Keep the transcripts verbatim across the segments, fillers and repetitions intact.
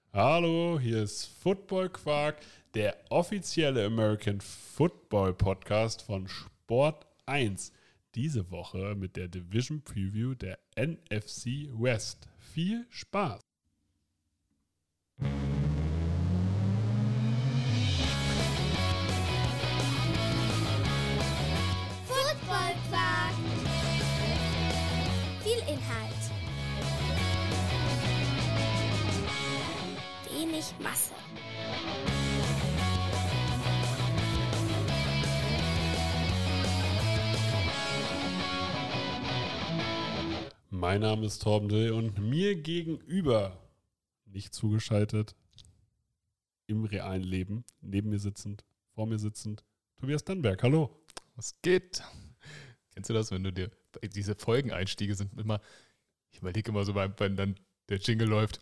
Hallo, hier ist Football Quark, der offizielle American Football Podcast von Sport eins. Diese Woche mit der Division Preview der N F C West. Viel Spaß! Football Quark. Viel Inhalt. Wenig Masse. Mein Name ist Torben Dill und mir gegenüber, nicht zugeschaltet, im realen Leben, neben mir sitzend, vor mir sitzend, Tobias Dannberg. Hallo. Was geht? Kennst du das, wenn du dir, diese Folgeneinstiege sind immer, ich überlege immer so, wenn dann der Jingle läuft,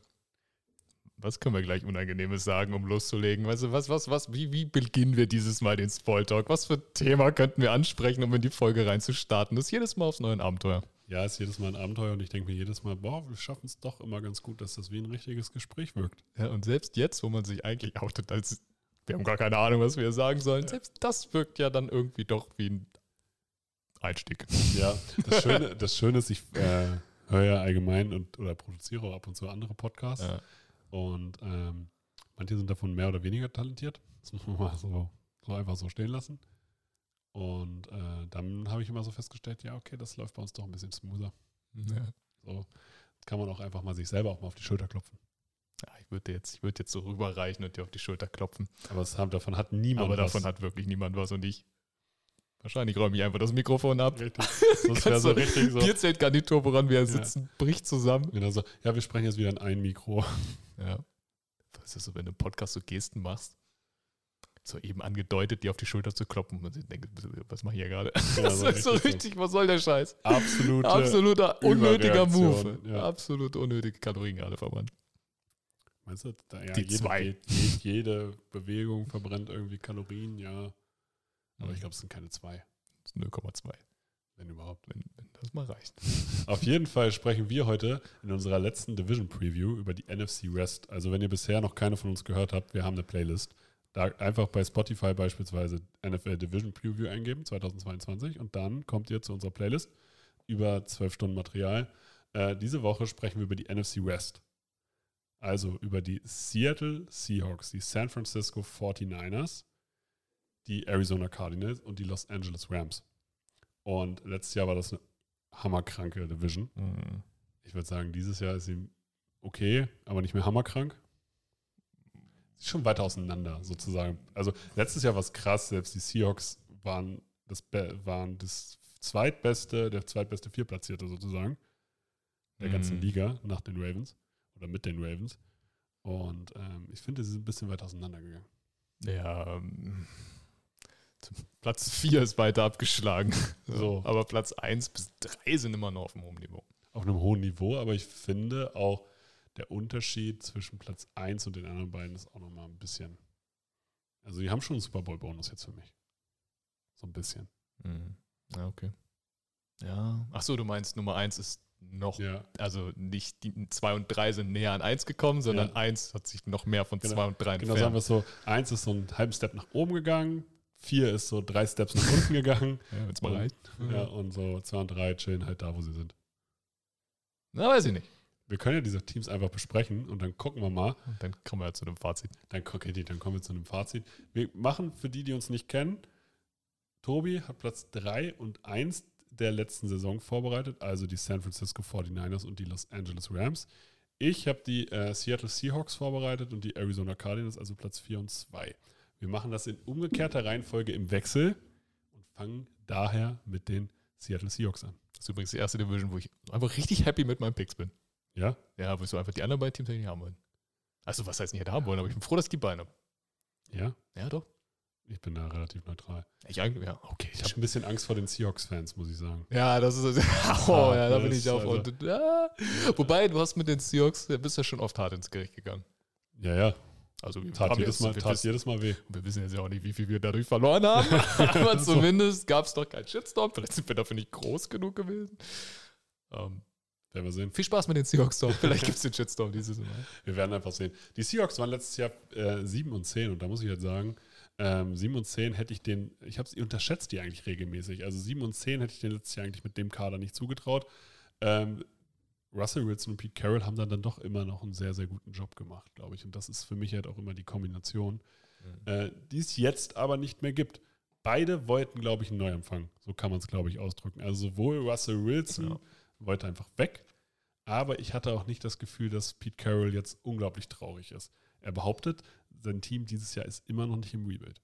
was können wir gleich Unangenehmes sagen, um loszulegen? Weißt du, was, was, was, wie, wie beginnen wir dieses Mal den Smalltalk? Was für ein Thema könnten wir ansprechen, um in die Folge reinzustarten? Das ist jedes Mal aufs neue Abenteuer. Ja, ist jedes Mal ein Abenteuer und ich denke mir jedes Mal, boah, wir schaffen es doch immer ganz gut, dass das wie ein richtiges Gespräch wirkt. Ja, und selbst jetzt, wo man sich eigentlich outet, als wir haben gar keine Ahnung, was wir sagen sollen, ja. Selbst das wirkt ja dann irgendwie doch wie ein Einstieg. Ja, das Schöne, das Schöne ist, ich äh, höre ja allgemein und oder produziere auch ab und zu andere Podcasts. Ja. Und ähm, manche sind davon mehr oder weniger talentiert. Das muss man mal so, so einfach so stehen lassen. Und äh, dann habe ich immer so festgestellt, ja, okay, das läuft bei uns doch ein bisschen smoother. Ja. So kann man auch einfach mal sich selber auch mal auf die Schulter klopfen. Ja, ich würde jetzt, ich würde jetzt so rüberreichen und dir auf die Schulter klopfen. Aber das haben, davon hat niemand Aber was. davon hat wirklich niemand was und ich. Wahrscheinlich räume ich einfach das Mikrofon ab. Richtig. Das wäre so richtig so. Bierzeltgarnitur, woran wir ja. sitzen, bricht zusammen. Genau so. Ja, wir sprechen jetzt wieder in ein Mikro. Ja. Das ist so, wenn du im Podcast so Gesten machst, so eben angedeutet, dir auf die Schulter zu kloppen und ich denke, was mache ich hier gerade? Ja, das ist so richtig, so. Was soll der Scheiß? Absolute Absoluter unnötiger Move. Ja. Absolut unnötige Kalorien gerade verbrannt. Meinst du? Da, ja, die jede, zwei. Jede, jede Bewegung verbrennt irgendwie Kalorien, ja. Aber mhm. ich glaube, es sind keine zwei. Das ist null Komma zwei. Wenn überhaupt. Wenn, wenn das mal reicht. Auf jeden Fall sprechen wir heute in unserer letzten Division Preview über die N F C West. Also wenn ihr bisher noch keine von uns gehört habt, wir haben eine Playlist. Da einfach bei Spotify beispielsweise N F L Division Preview eingeben, zweitausendzweiundzwanzig. Und dann kommt ihr zu unserer Playlist über zwölf Stunden Material. Äh, diese Woche sprechen wir über die N F C West. Also über die Seattle Seahawks, die San Francisco forty-niners, die Arizona Cardinals und die Los Angeles Rams. Und letztes Jahr war das eine hammerkranke Division. Mhm. Ich würde sagen, dieses Jahr ist sie okay, aber nicht mehr hammerkrank. Sie ist schon weiter auseinander, sozusagen. Also letztes Jahr war es krass, selbst die Seahawks waren das, Be- waren das zweitbeste, der zweitbeste Vierplatzierte sozusagen der mhm. ganzen Liga nach den Ravens oder mit den Ravens. Und ähm, ich finde, sie sind ein bisschen weiter auseinandergegangen. Ja, ähm, Platz vier ist weiter abgeschlagen. So. Aber Platz eins bis drei sind immer noch auf einem hohen Niveau. Auf einem hohen Niveau, aber ich finde auch, der Unterschied zwischen Platz eins und den anderen beiden ist auch nochmal ein bisschen. Also, die haben schon einen Super Bowl-Bonus jetzt für mich. So ein bisschen. Mhm. Ja, okay. Ja. Achso, du meinst, Nummer eins ist noch, ja. Also nicht die zwei und drei sind näher an eins gekommen, sondern ja. eins hat sich noch mehr von genau. zwei und drei entfernt. Genau, sagen wir es so: eins ist so einen halben Step nach oben gegangen, vier ist so drei Steps nach unten gegangen. Ja, wenn es mal reicht. Ja, und so zwei und drei chillen halt da, wo sie sind. Na, weiß ich nicht. Wir können ja diese Teams einfach besprechen und dann gucken wir mal. Und dann kommen wir ja zu einem Fazit. Dann, okay, dann kommen wir zu einem Fazit. Wir machen für die, die uns nicht kennen, Tobi hat Platz drei und eins der letzten Saison vorbereitet, also die San Francisco forty-niners und die Los Angeles Rams. Ich habe die äh, Seattle Seahawks vorbereitet und die Arizona Cardinals, also Platz vier und zwei. Wir machen das in umgekehrter Reihenfolge im Wechsel und fangen daher mit den Seattle Seahawks an. Das ist übrigens die erste Division, wo ich einfach richtig happy mit meinen Picks bin. Ja? Ja, wo ich so einfach die anderen beiden Teams nicht haben wollen. Also, was heißt nicht hätte haben wollen, aber ich bin froh, dass ich die beiden habe. Ja? Ja, doch. Ich bin da relativ neutral. Ich eigentlich, ja, okay. Ich habe ein bisschen Angst vor den Seahawks-Fans, muss ich sagen. Ja, das ist, oh, ja, da bin ich auch. Also, und, ja. Wobei, du hast mit den Seahawks, du bist ja schon oft hart ins Gericht gegangen. Ja, ja. Also, wir tat, jedes, jetzt, mal, wir tat wissen, jedes Mal weh. Wir wissen jetzt ja auch nicht, wie viel wir dadurch verloren haben. Aber so. Zumindest gab es doch keinen Shitstorm. Vielleicht sind wir dafür nicht groß genug gewesen. Ähm, Werden wir sehen. Viel Spaß mit den Seahawks Talk. Vielleicht gibt es den Shitstorm dieses Mal. Wir werden einfach sehen. Die Seahawks waren letztes Jahr äh, sieben und zehn und da muss ich halt sagen, ähm, sieben und zehn hätte ich den, ich habe sie unterschätzt die eigentlich regelmäßig. Also sieben und zehn hätte ich den letztes Jahr eigentlich mit dem Kader nicht zugetraut. Ähm, Russell Wilson und Pete Carroll haben dann, dann doch immer noch einen sehr, sehr guten Job gemacht, glaube ich. Und das ist für mich halt auch immer die Kombination, mhm. äh, die es jetzt aber nicht mehr gibt. Beide wollten, glaube ich, einen Neuanfang. So kann man es, glaube ich, ausdrücken. Also sowohl Russell Wilson ja. wollte einfach weg, aber ich hatte auch nicht das Gefühl, dass Pete Carroll jetzt unglaublich traurig ist. Er behauptet, sein Team dieses Jahr ist immer noch nicht im Rebuild.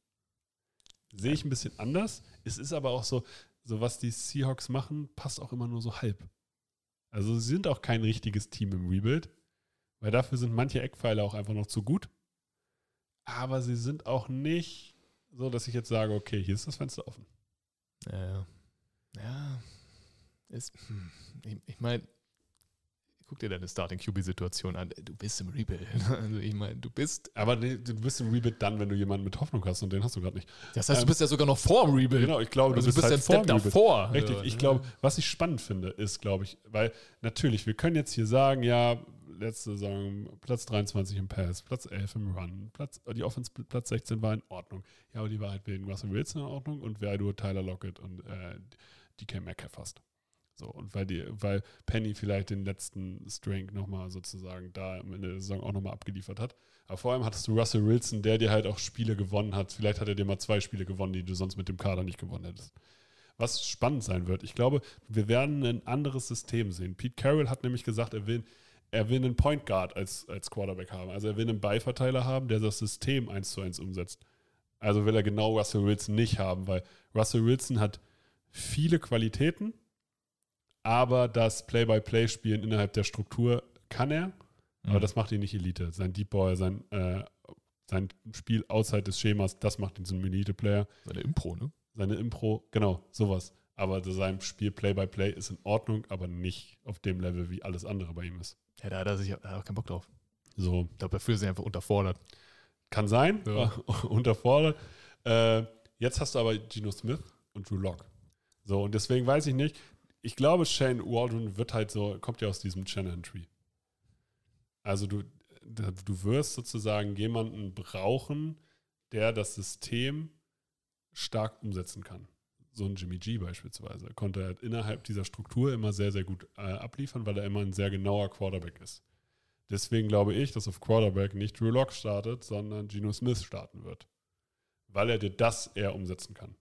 Sehe ich ein bisschen anders. Es ist aber auch so, so was die Seahawks machen, passt auch immer nur so halb. Also sie sind auch kein richtiges Team im Rebuild, weil dafür sind manche Eckpfeiler auch einfach noch zu gut. Aber sie sind auch nicht so, dass ich jetzt sage, okay, hier ist das Fenster offen. Ja, ja. Ist, hm, ich, ich meine, guck dir deine Starting-Q B-Situation an. Du bist im Rebuild. Also ich meine, du bist... Aber nee, du bist im Rebuild dann, wenn du jemanden mit Hoffnung hast und den hast du gerade nicht. Das heißt, ähm, du bist ja sogar noch vor dem Rebuild. Genau, ich glaube, also du bist, du bist halt halt ein Step davor. Richtig, ich glaube, was ich spannend finde, ist, glaube ich, weil natürlich, wir können jetzt hier sagen, ja, letzte Saison Platz dreiundzwanzig im Pass, Platz elf im Run, Platz, die Offense Platz sechzehn war in Ordnung. Ja, aber die war halt wegen Russell Wilson in Ordnung und wer du Tyler Lockett und äh, D K Metcalf hast. So, und weil die, weil Penny vielleicht den letzten String nochmal sozusagen da am Ende der Saison auch nochmal abgeliefert hat. Aber vor allem hattest du Russell Wilson, der dir halt auch Spiele gewonnen hat. Vielleicht hat er dir mal zwei Spiele gewonnen, die du sonst mit dem Kader nicht gewonnen hättest. Was spannend sein wird. Ich glaube, wir werden ein anderes System sehen. Pete Carroll hat nämlich gesagt, er will, er will einen Point Guard als, als Quarterback haben. Also er will einen Ballverteiler haben, der das System eins zu eins umsetzt. Also will er genau Russell Wilson nicht haben, weil Russell Wilson hat viele Qualitäten, aber das Play-by-Play-Spielen innerhalb der Struktur kann er, mhm. aber das macht ihn nicht Elite. Sein Deep Ball, sein, äh, sein Spiel außerhalb des Schemas, das macht ihn zu einem Elite-Player. Seine Impro, ne? Seine Impro, genau, sowas. Aber sein Spiel Play-by-Play ist in Ordnung, aber nicht auf dem Level, wie alles andere bei ihm ist. Ja, da hat er sich da hat er auch keinen Bock drauf. So. Ich glaube, dafür ist er einfach unterfordert. Kann sein, ja. unterfordert. Äh, jetzt hast du aber Geno Smith und Drew Lock. So, und deswegen weiß ich nicht, ich glaube, Shane Waldron wird halt so, kommt ja aus diesem Shanahan-Tree. Also du, du wirst sozusagen jemanden brauchen, der das System stark umsetzen kann. So ein Jimmy G beispielsweise konnte halt innerhalb dieser Struktur immer sehr, sehr gut äh, abliefern, weil er immer ein sehr genauer Quarterback ist. Deswegen glaube ich, dass auf Quarterback nicht Drew Lock startet, sondern Geno Smith starten wird. Weil er dir das eher umsetzen kann.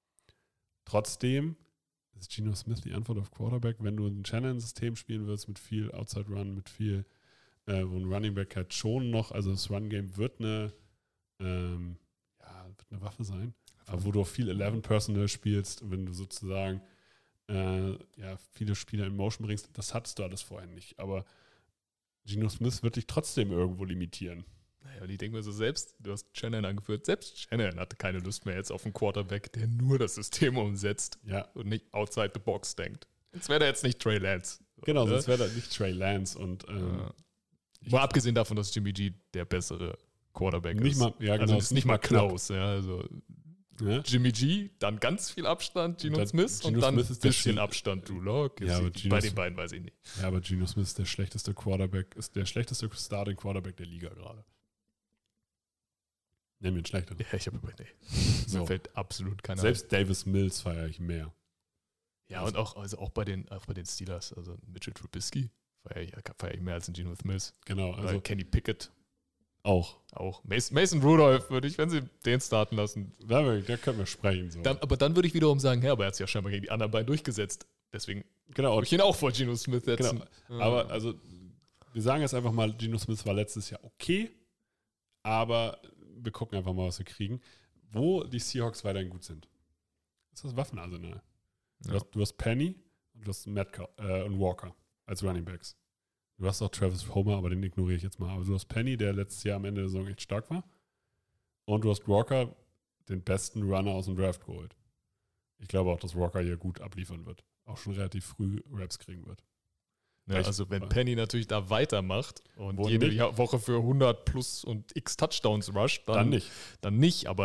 Trotzdem ist Geno Smith die Antwort auf Quarterback, wenn du ein Channel-System spielen willst mit viel Outside-Run, mit viel, äh, wo ein Running Back halt schon noch, also das Run-Game wird eine, ähm, ja, wird eine Waffe sein, aber wo du auch viel eleven-Personal spielst, wenn du sozusagen äh, ja, viele Spieler in Motion bringst, das hattest du alles vorher nicht, aber Geno Smith wird dich trotzdem irgendwo limitieren. Naja, und ich denke mir so, selbst, du hast Shanahan angeführt, selbst Shanahan hatte keine Lust mehr jetzt auf einen Quarterback, der nur das System umsetzt ja. und nicht outside the box denkt. Jetzt wäre der jetzt nicht Trey Lance. Genau, oder? sonst wäre das nicht Trey Lance. Und, ähm, ja. Mal abgesehen davon, dass Jimmy G der bessere Quarterback nicht ist. Mal, ja, genau, also ist nicht mal close. Ja, also ja? Jimmy G, dann ganz viel Abstand, Geno und Smith Geno und dann Smith ein ist der bisschen Sch- Abstand, Drew Lock. Ja, aber bei den beiden weiß ich nicht. Ja, aber Geno Smith ist der schlechteste Quarterback, ist der schlechteste Starting Quarterback der Liga gerade. Nennen wir einen schlechteren. Ja, ich habe über nee. So. Mir fällt absolut keiner. Selbst Davis Mills feiere ich mehr. Ja, und auch, also auch bei den, auch bei den Steelers, also Mitchell Trubisky feiere ich, feier ich mehr als ein Geno Smith. Genau, Oder also Kenny Pickett. auch. Auch. Mason, Mason Rudolph würde ich, wenn sie den starten lassen. Da, da können wir sprechen. So. Dann, aber dann würde ich wiederum sagen, ja, aber er hat sich ja scheinbar gegen die anderen beiden durchgesetzt. Deswegen genau. würde ich ihn auch vor Geno Smith setzen. Genau. Aber also, wir sagen jetzt einfach mal, Geno Smith war letztes Jahr okay, aber wir gucken einfach mal, was wir kriegen. Wo die Seahawks weiterhin gut sind, ist das Waffenarsenal. Du, Ja. hast, du hast Penny und du hast Metcalf äh, und Walker als Running Backs. Du hast auch Travis Homer, aber den ignoriere ich jetzt mal. Aber du hast Penny, der letztes Jahr am Ende der Saison echt stark war. Und du hast Walker, den besten Runner aus dem Draft geholt. Ich glaube auch, dass Walker hier gut abliefern wird. Auch schon relativ früh Raps kriegen wird. Ja, also wenn Penny natürlich da weitermacht und Wo jede nicht? Woche für hundert plus und x Touchdowns rusht, dann, Dann nicht. Dann nicht, aber du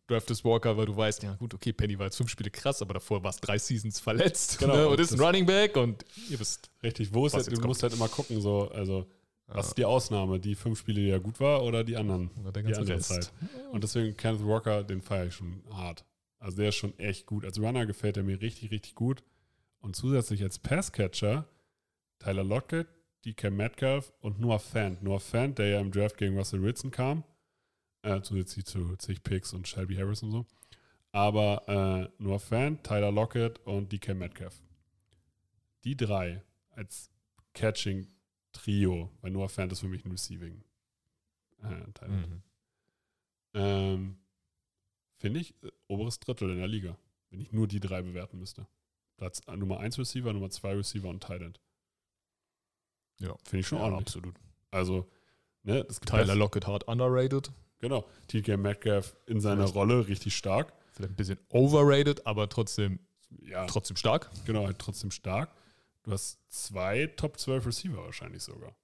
draftest Walker, weil du weißt, ja gut, okay, Penny war jetzt fünf Spiele krass, aber davor war es drei Seasons verletzt. Genau, Ne? Und und ist ein das- Running Back und ihr wisst. Richtig, wo ist Was halt, jetzt du musst kommt. halt immer gucken, so, also, was Ja. ist die Ausnahme? Die fünf Spiele, die ja gut war oder die anderen? Oder der Die ganze andere Rest. Zeit. Und deswegen Kenneth Walker, den feiere ich schon hart. Also der ist schon echt gut. Als Runner gefällt er mir richtig, richtig gut. Und zusätzlich als Passcatcher Tyler Lockett, D K Metcalf und Noah Fant. Noah Fant, der ja im Draft gegen Russell Wilson kam, äh, zusätzlich zu zig Picks und Shelby Harris und so. Aber äh, Noah Fant, Tyler Lockett und D K Metcalf. Die drei als Catching-Trio, weil Noah Fant ist für mich ein Receiving. Äh, Tyler. Mhm. Ähm, Finde ich, äh, oberes Drittel in der Liga, wenn ich nur die drei bewerten müsste. Platz äh, Nummer eins Receiver, Nummer zwei Receiver und Tight End. Ja. Finde ich schon Ja, ordentlich. absolut. Also, ne, das gibt Tyler das- Lockett hart underrated. Genau. T K Metcalf in seiner Vielleicht. Rolle richtig stark. Vielleicht ein bisschen overrated, aber trotzdem, Ja, trotzdem stark. genau, halt trotzdem stark. Du hast zwei Top zwölf Receiver wahrscheinlich sogar.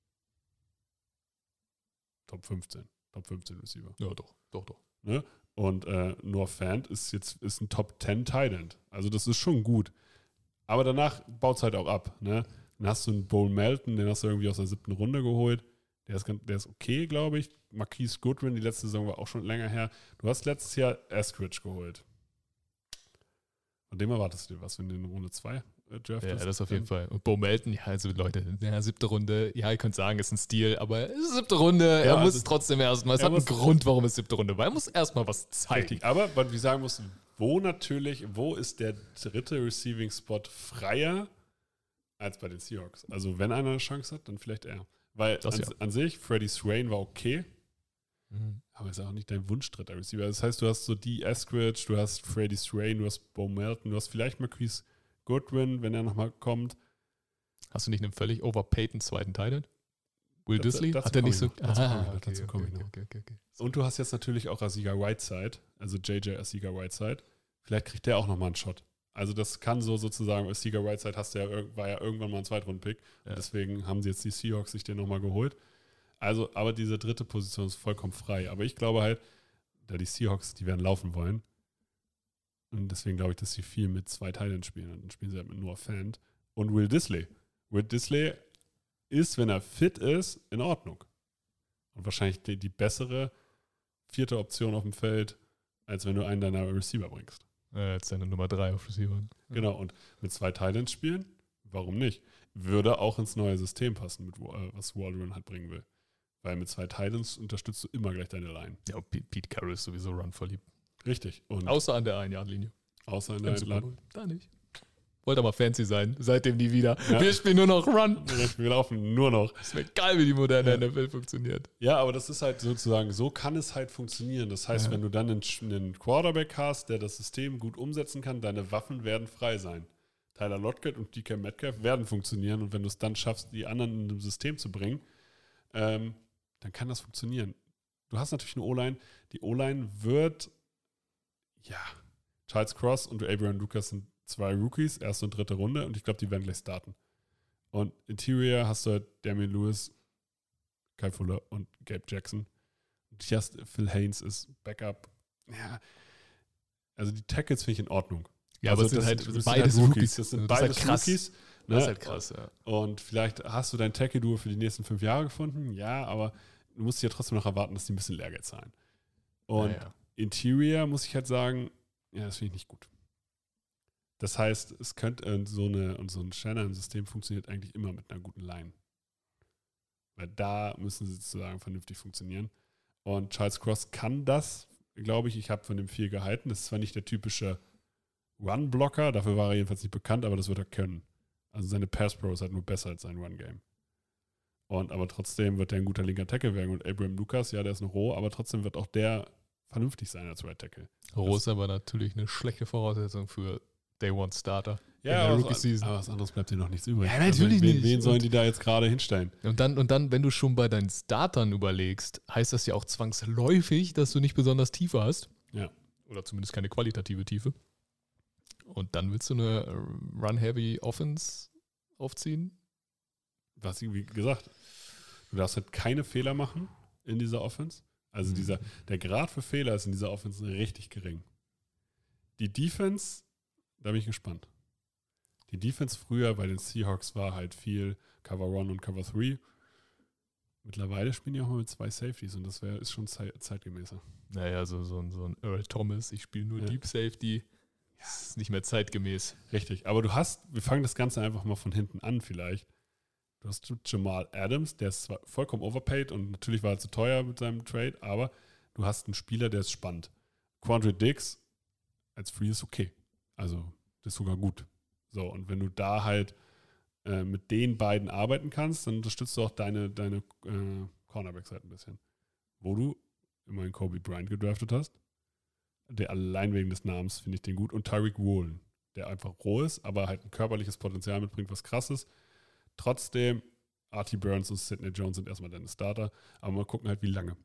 Top fünfzehn. Top fünfzehn Receiver. Ja, doch, doch, doch. Ne? Und äh, Noah Fant ist jetzt ist ein Top zehn Tight End. Also das ist schon gut. Aber danach baut es halt auch ab. Ne? Dann hast du einen Bo Melton, den hast du irgendwie aus der siebten Runde geholt. Der ist, ganz- der ist okay, glaube ich. Marquise Goodwin, die letzte Saison war auch schon länger her. Du hast letztes Jahr Eskridge geholt. Von dem erwartest du dir was, wenn du in Runde zwei äh, draftest? Ja, das auf jeden Fall. Und Bo Melton, ja, also Leute, ja, siebte Runde, ja, ihr könnt sagen, ist ein Stil, aber es ist siebte Runde, er Ja, muss also- trotzdem erstmal, es er hat einen muss- Grund, warum es siebte Runde war. Er muss erstmal was zeigen. Richtig, aber was ich sagen muss, wo natürlich, wo ist der dritte Receiving-Spot freier als bei den Seahawks? Also wenn einer eine Chance hat, dann vielleicht er. Weil Das an, ja. an sich, Freddie Swain war okay, Mhm. aber ist auch nicht dein Wunsch-dritter Receiver. Das heißt, du hast so die Eskridge, du hast Freddie Swain, du hast Bo Melton, du hast vielleicht Marquise Goodwin, wenn er nochmal kommt. Hast du nicht einen völlig overpaiden zweiten Tight End? Will Dazu- Disley? dazu Hat er komm nicht ich so. noch, dazu komm ich noch, okay, dazu komm okay, ich noch. okay, okay, okay. Und du hast jetzt natürlich auch Asiga Whiteside, also J J Asiga Whiteside. Vielleicht kriegt der auch nochmal einen Shot. Also das kann so sozusagen, Asiga Whiteside hast du ja, ir- war ja irgendwann mal ein Zweitrunden-Pick. Ja. Und deswegen haben sie jetzt die Seahawks sich den nochmal geholt. Also, aber diese dritte Position ist vollkommen frei. Aber ich glaube halt, da die Seahawks, die werden laufen wollen. Und deswegen glaube ich, dass sie viel mit zwei Titans spielen. Und dann spielen sie halt mit Noah Fant und Will Disley. Will Disley ist, wenn er fit ist, in Ordnung. Und wahrscheinlich die, die bessere vierte Option auf dem Feld, als wenn du einen deiner Receiver bringst. Äh, jetzt seine Nummer drei auf Receiver. Genau, und mit zwei Titans spielen, warum nicht? Würde auch ins neue System passen, mit, äh, was Waldron halt bringen will. Weil mit zwei Titans unterstützt du immer gleich deine Line. Ja, und Pete, Pete Carroll ist sowieso run verliebt. Richtig. Und Außer an der Ein-Jahr-Linie. außer in Im der Super Line. Bowl. Da nicht. Wollte aber fancy sein. Seitdem nie wieder. Ja. Wir spielen nur noch Run. Wir laufen nur noch. Ist mir geil, wie die moderne Ja. N F L funktioniert. Ja, aber das ist halt sozusagen, so kann es halt funktionieren. Das heißt, Ja. wenn du dann einen, einen Quarterback hast, der das System gut umsetzen kann, deine Waffen werden frei sein. Tyler Lockett und D K Metcalf werden funktionieren und wenn du es dann schaffst, die anderen in ein System zu bringen, ähm, dann kann das funktionieren. Du hast natürlich eine O-Line. Die O-Line wird, ja, Charles Cross und Abraham Lucas sind zwei Rookies, erste und dritte Runde und ich glaube, die werden gleich starten. Und Interior hast du halt Damian Lewis, Kyle Fuller und Gabe Jackson. Just Phil Haynes ist Backup. Ja, also die Tackles finde ich in Ordnung. Ja, also aber es sind das halt das beides halt Rookies. Das sind Also das ist beides halt krass. Rookies. Ne? Das ist halt krass, ja. Und vielleicht hast du dein Tackle-Duo für die nächsten fünf Jahre gefunden. Ja, aber du musst ja trotzdem noch erwarten, dass die ein bisschen Lehrgeld zahlen. Und ja, ja. Interior muss ich halt sagen, ja, das finde ich nicht gut. Das heißt, es könnte äh, so eine und so ein Shannon-System funktioniert eigentlich immer mit einer guten Line. Weil da müssen sie sozusagen vernünftig funktionieren. Und Charles Cross kann das, glaube ich. Ich habe von dem viel gehalten. Das ist zwar nicht der typische Run-Blocker, dafür war er jedenfalls nicht bekannt, aber das wird er können. Also seine Pass-Pro ist halt nur besser als sein Run-Game. Und aber trotzdem wird er ein guter linker Tackle werden. Und Abraham Lucas, ja, der ist noch roh, aber trotzdem wird auch der vernünftig sein als Right Tackle. Roh ist aber natürlich eine schlechte Voraussetzung für Day One Starter in Ja, der aber, Rookie-Season. aber was anderes bleibt dir noch nichts übrig. Ja, natürlich also, wen, nicht. Wen sollen Und- die da jetzt gerade hinstellen? Und dann, und dann, wenn du schon bei deinen Startern überlegst, heißt das ja auch zwangsläufig, dass du nicht besonders Tiefe hast. Ja. Oder zumindest keine qualitative Tiefe. Und dann willst du eine Run-Heavy Offense aufziehen? Was, wie gesagt, du darfst halt keine Fehler machen in dieser Offense. Also Mhm. dieser, der Grad für Fehler ist in dieser Offense richtig gering. Die Defense, da bin ich gespannt. Die Defense früher bei den Seahawks war halt viel Cover One und Cover Three. Mittlerweile spielen die auch mal mit zwei Safeties und das wär, ist schon zei- zeitgemäßer. Naja, so, so, ein- so ein Earl Thomas, ich spiele nur Ja. Deep Safety. Das ist nicht mehr zeitgemäß. Richtig, aber du hast, wir fangen das Ganze einfach mal von hinten an vielleicht. Du hast Jamal Adams, der ist zwar vollkommen overpaid und natürlich war er zu teuer mit seinem Trade, aber du hast einen Spieler, der ist spannend. Quandre Diggs als Free ist okay. Also, das ist sogar gut. So, und wenn du da halt äh, mit den beiden arbeiten kannst, dann unterstützt du auch deine, deine äh, Cornerbacks halt ein bisschen. Wo du immerhin Kobe Bryant gedraftet hast. Der allein wegen des Namens finde ich den gut. Und Tyreek Woolen, der einfach roh ist, aber halt ein körperliches Potenzial mitbringt, was krass ist. Trotzdem, Artie Burns und Sidney Jones sind erstmal deine Starter, aber mal gucken halt, wie lange.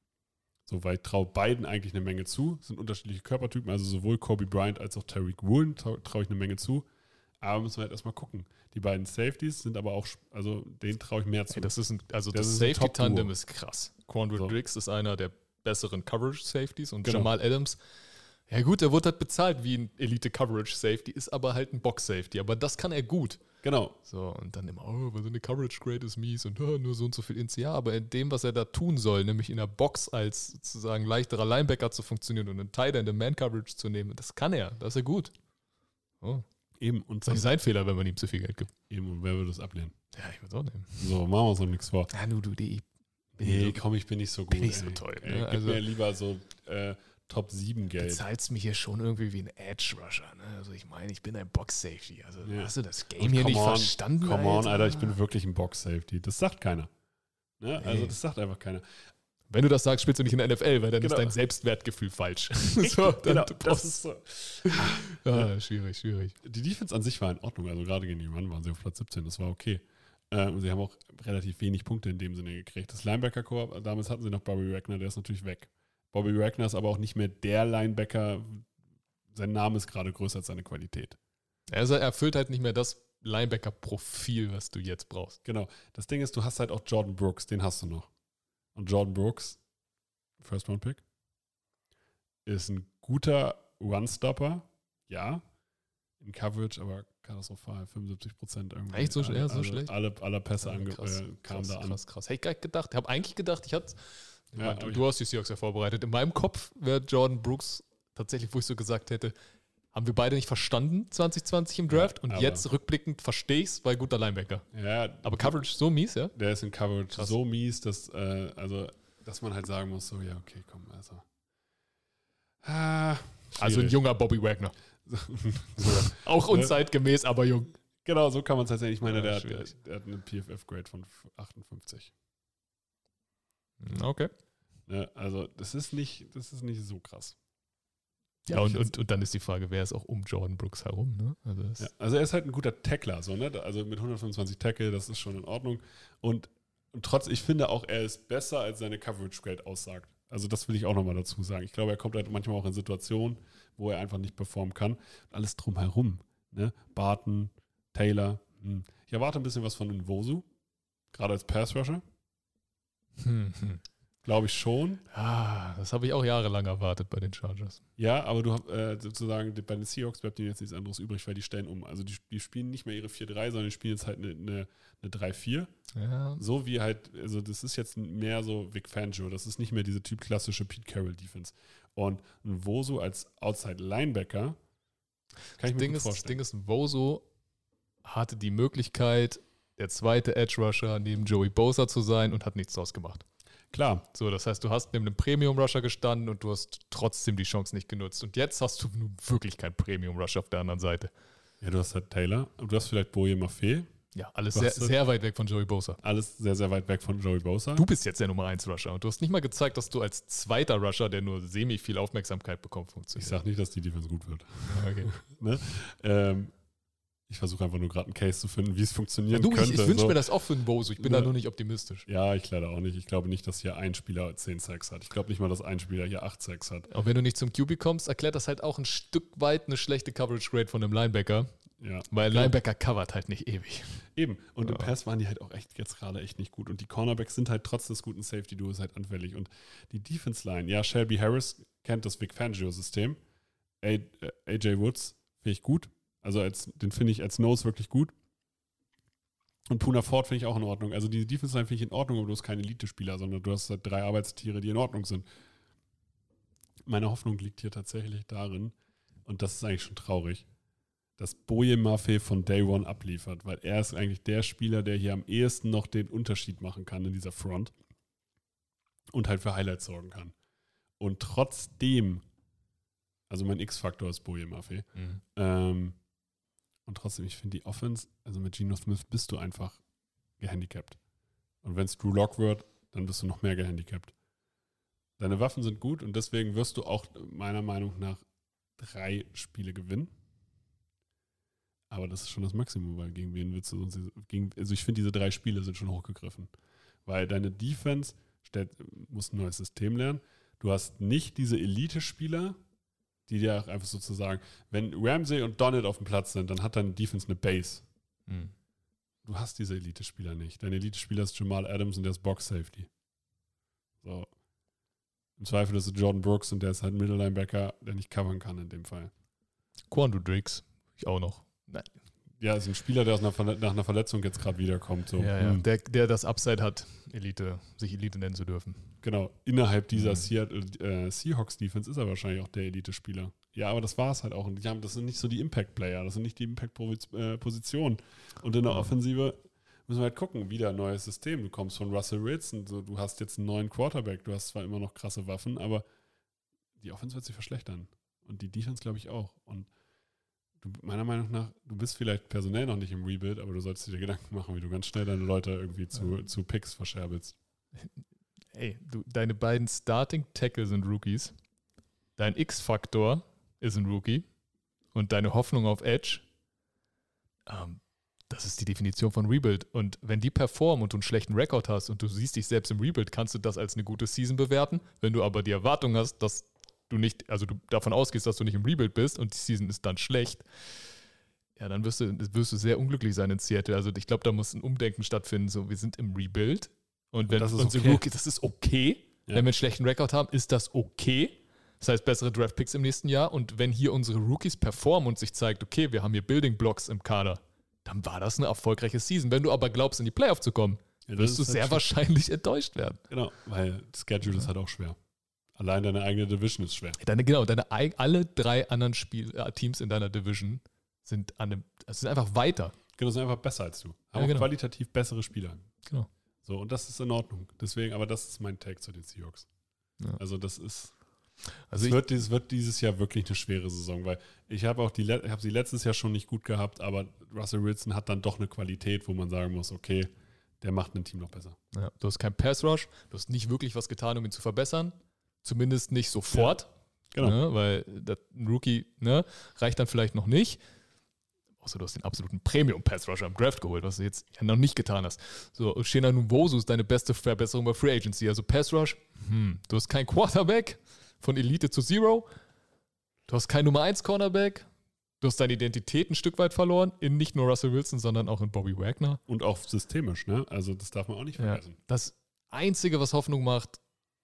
So, weil ich traue beiden eigentlich eine Menge zu. Das sind unterschiedliche Körpertypen, also sowohl Kobe Bryant als auch Tyreek Woolen traue trau ich eine Menge zu. Aber müssen wir halt erstmal gucken. Die beiden Safeties sind aber auch, also denen traue ich mehr zu. Hey, das ist ein, also Das das, ist ein Safety-Tandem Top-Duo. ist krass. Quandre So. Diggs ist einer der besseren Coverage-Safeties und Genau. Jamal Adams, ja gut, der wurde halt bezahlt wie ein Elite-Coverage-Safety, ist aber halt ein Box-Safety, aber das kann er gut. Genau. So, und dann immer, oh, so eine Coverage-Grade ist mies und oh, nur so und so viel ins Jahr, aber in dem, was er da tun soll, nämlich in der Box als sozusagen leichterer Linebacker zu funktionieren und einen Tight End in Man-Coverage zu nehmen, das kann er, das ist er gut. Oh, Eben. Und das ist nicht sein Fehler, wenn man ihm zu viel Geld gibt. eben. Und wer würde das ablehnen? Ja, ich würde es auch nehmen. So, machen wir uns noch nichts vor. Ja, nur du, die Nee, komm, ich bin nicht so gut. bin nicht so ey. toll, Ey, ne? gib Also- mir lieber so äh, Top sieben Geld. bezahlst mich hier schon irgendwie wie ein Edge-Rusher. Ne? Also ich meine, ich bin ein Box-Safety. Also Ja. hast du das Game Und hier come nicht on, verstanden? Come on, Alter, ich bin wirklich ein Box-Safety. Das sagt keiner. Ne? Also Nee. das sagt einfach keiner. Wenn du das sagst, spielst du nicht in der N F L, weil dann Genau. ist dein Selbstwertgefühl falsch. so, dann Genau, du das brauchst- ist so. ah, schwierig, schwierig. Die Defense an sich war in Ordnung. Also gerade gegen die Run waren sie auf Platz siebzehn. Das war okay. Äh, und sie haben auch relativ wenig Punkte in dem Sinne gekriegt. Das Linebacker-Korps, damals hatten sie noch Bobby Wagner, der ist natürlich weg. Bobby Wagner ist aber auch nicht mehr der Linebacker. Sein Name ist gerade größer als seine Qualität. Also er erfüllt halt nicht mehr das Linebacker-Profil, was du jetzt brauchst. Genau. Das Ding ist, du hast halt auch Jordan Brooks, den hast du noch. Und Jordan Brooks, First-Round-Pick, ist ein guter Run-Stopper, ja. In Coverage, aber katastrophal, fünfundsiebzig Prozent irgendwie. Echt so- alle, ja, so alle, schlecht? Alle, alle Pässe Ja, ange krass, äh, kamen krass, da an. krass, krass. Hätte ich gar nicht gedacht. Ich habe eigentlich gedacht, ich hatte. Ja, du, aber du hast die Seahawks ja vorbereitet. In meinem Kopf wäre Jordan Brooks tatsächlich, wo ich so gesagt hätte, haben wir beide nicht verstanden zwanzig zwanzig im Draft Ja, und aber- jetzt rückblickend verstehe ich es, weil guter Linebacker. Ja, Aber Coverage so mies, ja? der ist in Coverage Krass. so mies, dass, äh, also, dass man halt sagen muss, so, ja, okay, komm, also. Ah, Also ein schwierig. junger Bobby Wagner. so, Auch unzeitgemäß, aber jung. genau, so kann man es tatsächlich. Ich meine, Ja, der, hat, der, schwierig. der hat eine P F F-Grade von achtundfünfzig. Okay. Ne? Also, das ist nicht, das ist nicht so krass. Ja, und, und, und dann ist die Frage, wer ist auch um Jordan Brooks herum? Ne? Also, das, Ja, also er ist halt ein guter Tackler, so, ne? Also mit hundertfünfundzwanzig Tackle, das ist schon in Ordnung. Und, und trotz, ich finde auch, er ist besser, als seine Coverage Grade aussagt. Also das will ich auch nochmal dazu sagen. Ich glaube, er kommt halt manchmal auch in Situationen, wo er einfach nicht performen kann. Und alles drumherum, ne? Barton, Taylor. Hm. Ich erwarte ein bisschen was von Nwosu, gerade als Pass-Rusher. hm, hm. Glaube ich schon. Ah, das habe ich auch jahrelang erwartet bei den Chargers. Ja, aber du hast äh, sozusagen bei den Seahawks bleibt ihnen jetzt nichts anderes übrig, weil die stellen um. Also die, die spielen nicht mehr ihre vier drei, sondern die spielen jetzt halt eine, eine, eine drei vier. Ja, So wie halt, also das ist jetzt mehr so Vic Fangio, das ist nicht mehr diese Typ klassische Pete Carroll Defense. Und ein Woso als Outside Linebacker kann ich das, mir Ding gut ist, das vorstellen. Ding ist, Voso hatte die Möglichkeit, der zweite Edge Rusher neben Joey Bosa zu sein und hat nichts draus gemacht. Klar, So, das heißt, du hast neben einem Premium-Rusher gestanden und du hast trotzdem die Chance nicht genutzt. Und jetzt hast du nun wirklich kein Premium-Rusher auf der anderen Seite. ja, du hast halt Taylor und du hast vielleicht Boje Maffei. Ja, alles Du sehr, hast- sehr weit weg von Joey Bosa. Alles sehr, sehr weit weg von Joey Bosa. Du bist jetzt der Nummer eins Rusher und du hast nicht mal gezeigt, dass du als zweiter Rusher, der nur semi viel Aufmerksamkeit bekommt, Ich funktionierst. sage nicht, dass die Defense gut wird. Okay. Ne? Ähm, ich versuche einfach nur gerade einen Case zu finden, wie es Ja, funktionieren du, ich, könnte. ich wünsche so. mir das auch für einen Boso. Ich bin Ja. da nur nicht optimistisch. Ja, ich leider auch nicht. Ich glaube nicht, dass hier ein Spieler zehn Sacks hat. Ich glaube nicht mal, dass ein Spieler hier acht Sacks hat. Auch wenn du nicht zum Q B kommst, erklärt das halt auch ein Stück weit eine schlechte Coverage Grade von einem Linebacker. Ja. Weil Genau. Linebacker covert halt nicht ewig. Eben. Und Ja. im Pass waren die halt auch echt jetzt gerade echt nicht gut. Und die Cornerbacks sind halt trotz des guten Safety-Duos halt anfällig. Und die Defense-Line, ja, Shelby Harris kennt das Vic Fangio-System. A J Woods finde ich gut. Also als, den finde ich als Nose wirklich gut. Und Puna Ford finde ich auch in Ordnung. Also die Defense-Line finde ich in Ordnung, aber du hast keine Elite-Spieler, sondern du hast halt drei Arbeitstiere, die in Ordnung sind. Meine Hoffnung liegt hier tatsächlich darin, und das ist eigentlich schon traurig, dass Boye Mafe von Day One abliefert, weil er ist eigentlich der Spieler, der hier am ehesten noch den Unterschied machen kann in dieser Front und halt für Highlights sorgen kann. Und trotzdem, also mein X-Faktor ist Boye Mafe, Mhm. ähm, und trotzdem, ich finde die Offense, also mit Geno Smith bist du einfach gehandicapt. Und wenn es Drew Lock wird, dann bist du noch mehr gehandicapt. Deine Waffen sind gut und deswegen wirst du auch meiner Meinung nach drei Spiele gewinnen. Aber das ist schon das Maximum, weil gegen wen willst du sonst, gegen, also ich finde, diese drei Spiele sind schon hochgegriffen. Weil deine Defense stellt, muss ein neues System lernen. Du hast nicht diese Elite-Spieler, die dir auch einfach sozusagen, wenn Ramsey und Donald auf dem Platz sind, dann hat deine Defense eine Base. Mhm. Du hast diese Elite-Spieler nicht. Dein Elite-Spieler ist Jamal Adams und der ist Box-Safety. So. Im Zweifel ist es Jordan Brooks und der ist halt ein Middle-Linebacker, der nicht covern kann in dem Fall. Quandre Diggs, ich auch noch. Nein. Ja, ist ein Spieler, der aus einer Verle- nach einer Verletzung jetzt gerade wiederkommt. So. Ja, ja. Hm. Der, der das Upside hat, Elite, sich Elite nennen zu dürfen. Genau. Innerhalb dieser Mhm. Seattle, äh, Seahawks-Defense ist er wahrscheinlich auch der Elite-Spieler. Ja, aber das war es halt auch. Und die haben, das sind nicht so die Impact-Player, das sind nicht die Impact-Positionen. Und in der Ja. Offensive müssen wir halt gucken, wieder ein neues System. Du kommst von Russell Wilson, so, du hast jetzt einen neuen Quarterback, du hast zwar immer noch krasse Waffen, aber die Offense wird sich verschlechtern. Und die Defense, glaube ich, auch. Und du, meiner Meinung nach, du bist vielleicht personell noch nicht im Rebuild, aber du solltest dir Gedanken machen, wie du ganz schnell deine Leute irgendwie zu, Ja. zu Picks verscherbelst. Ey, du, deine beiden Starting Tackle sind Rookies. Dein X-Faktor ist ein Rookie. Und deine Hoffnung auf Edge, ähm, das ist die Definition von Rebuild. Und wenn die performen und du einen schlechten Rekord hast und du siehst dich selbst im Rebuild, kannst du das als eine gute Season bewerten. Wenn du aber die Erwartung hast, dass du nicht, also du davon ausgehst, dass du nicht im Rebuild bist und die Season ist dann schlecht, ja, dann wirst du, wirst du sehr unglücklich sein in Seattle. Also ich glaube, da muss ein Umdenken stattfinden. So, wir sind im Rebuild und wenn das ist unsere okay. Rookies, das ist okay. Ja. Wenn wir einen schlechten Rekord haben, ist das okay. Das heißt, bessere Draft-Picks im nächsten Jahr. Und wenn hier unsere Rookies performen und sich zeigt, okay, wir haben hier Building-Blocks im Kader, dann war das eine erfolgreiche Season. Wenn du aber glaubst, in die Playoff zu kommen, Ja, das wirst du ist halt sehr schon- wahrscheinlich enttäuscht werden. Genau, weil das Schedule ist halt auch schwer. Allein deine eigene Division ist schwer. Deine, genau, deine, eig- alle drei anderen Spiel, äh, Teams in deiner Division sind, an dem, also sind einfach weiter. Genau, sind einfach besser als du. Haben Ja, auch genau. qualitativ bessere Spieler. Genau. So, und das ist in Ordnung. Deswegen, aber das ist mein Take zu den Seahawks. Ja. Also das ist, Also es, ich, wird, es wird dieses Jahr wirklich eine schwere Saison, weil ich habe auch die, le- ich habe sie letztes Jahr schon nicht gut gehabt, aber Russell Wilson hat dann doch eine Qualität, wo man sagen muss, okay, der macht ein Team noch besser. ja, du hast keinen Pass-Rush, du hast nicht wirklich was getan, um ihn zu verbessern. Zumindest nicht sofort. Genau. Ne, weil das, ein Rookie ne, reicht dann vielleicht noch nicht. Außer du hast den absoluten Premium-Pass-Rusher im Draft geholt, was du jetzt ja noch nicht getan hast. So, Shena Nwosu ist deine beste Verbesserung bei Free Agency. Also Pass-Rush, hm, du hast keinen Quarterback von Elite zu Zero. Du hast keinen Nummer eins Cornerback. Du hast deine Identität ein Stück weit verloren. In nicht nur Russell Wilson, sondern auch in Bobby Wagner. Und auch systemisch, ne? Also das darf man auch nicht Ja, vergessen. das Einzige, was Hoffnung macht,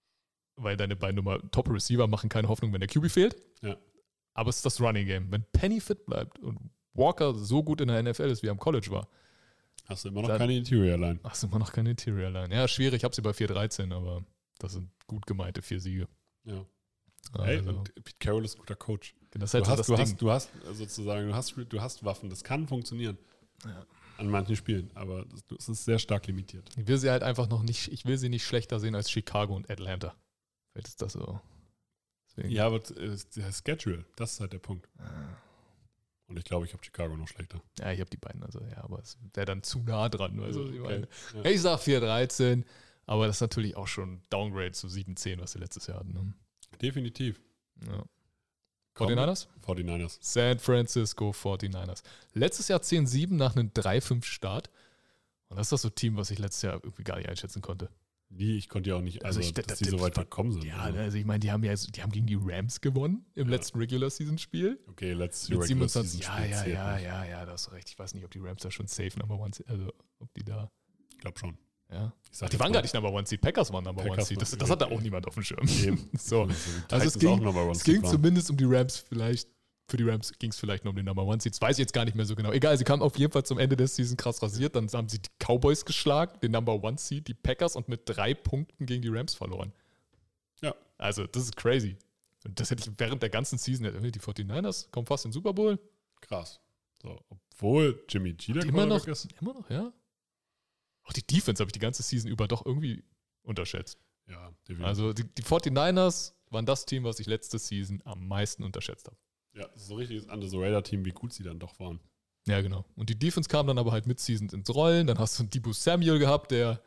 weil deine beiden Nummer Top-Receiver machen keine Hoffnung, wenn der Q B fehlt. Ja. Aber es ist das Running Game. Wenn Penny fit bleibt und Walker so gut in der N F L ist, wie er am College war, Hast du immer noch Dann- keine Interior Line. hast du immer noch keine Interior Line. Ja, schwierig. Ich habe sie bei vier dreizehn, aber das sind gut gemeinte vier Siege. Ja. Hey, Also, und Pete Carroll ist ein guter Coach. das ist halt Du so hast, das du, Ding. hast, du hast sozusagen, du hast, du hast Waffen, das kann funktionieren. Ja. An manchen Spielen, aber das, das ist sehr stark limitiert. Ich will sie halt einfach noch nicht, ich will sie nicht schlechter sehen als Chicago und Atlanta. Vielleicht ist das so. Deswegen. Ja, aber äh, der Schedule, das ist halt der Punkt. Und ich glaube, ich habe Chicago noch schlechter. Ja, ich habe die beiden, also ja, aber es wäre dann zu nah dran. Also, ich, Okay. meine, Ja. ich sag vier dreizehn, aber das ist natürlich auch schon Downgrade zu sieben zehn, was sie letztes Jahr hatten. Ne? Definitiv. Ja. Komm. forty-niners? forty-niners. San Francisco forty-niners. Letztes Jahr zehn sieben nach einem drei fünf Start. Und das ist das so ein Team, was ich letztes Jahr irgendwie gar nicht einschätzen konnte. Nie, ich konnte ja auch nicht, also, Also ich- dass das- die so das- weit gekommen sind. Ja, also. also ich meine, die haben ja die haben gegen die Rams gewonnen im Ja. letzten Regular-Season-Spiel. Okay, let's Mit Regular siebenundzwanzig. Season Ja, Spiel ja, zählt ja, nicht. ja, ja, da hast du recht. Ich weiß nicht, ob die Rams da schon safe Number One sind. Also, ob die da. Ich glaube schon. Ja. Ich sag Ach, die jetzt waren mal- gar nicht Number One Seed. Packers waren Number One Packers Seed. Das, waren- das hat da auch niemand auf dem Schirm. Eben. So. Also, die Also es Titans ging, auch Number One es Seed ging waren. zumindest um die Rams vielleicht. Für die Rams ging es vielleicht nur um den Number One Seed. Das weiß ich jetzt gar nicht mehr so genau. Egal, sie kamen auf jeden Fall zum Ende der Season krass rasiert. Dann haben sie die Cowboys geschlagen, den Number One Seed, die Packers und mit drei Punkten gegen die Rams verloren. Ja. Also, das ist crazy. Und das hätte ich während der ganzen Season, die forty-niners kommen fast in den Super Bowl. Krass. So, obwohl Jimmy G der Die immer noch, Quarterback ist. immer noch, ja. Auch die Defense habe ich die ganze Season über doch irgendwie unterschätzt. Ja, definitiv. Also die, die forty-niners waren das Team, was ich letzte Season am meisten unterschätzt habe. ja, das ist so ein richtiges Under the Radar-Team, wie gut sie dann doch waren. Ja, genau. Und die Defense kam dann aber halt mit Season ins Rollen. Dann hast du einen Deebo Samuel gehabt, der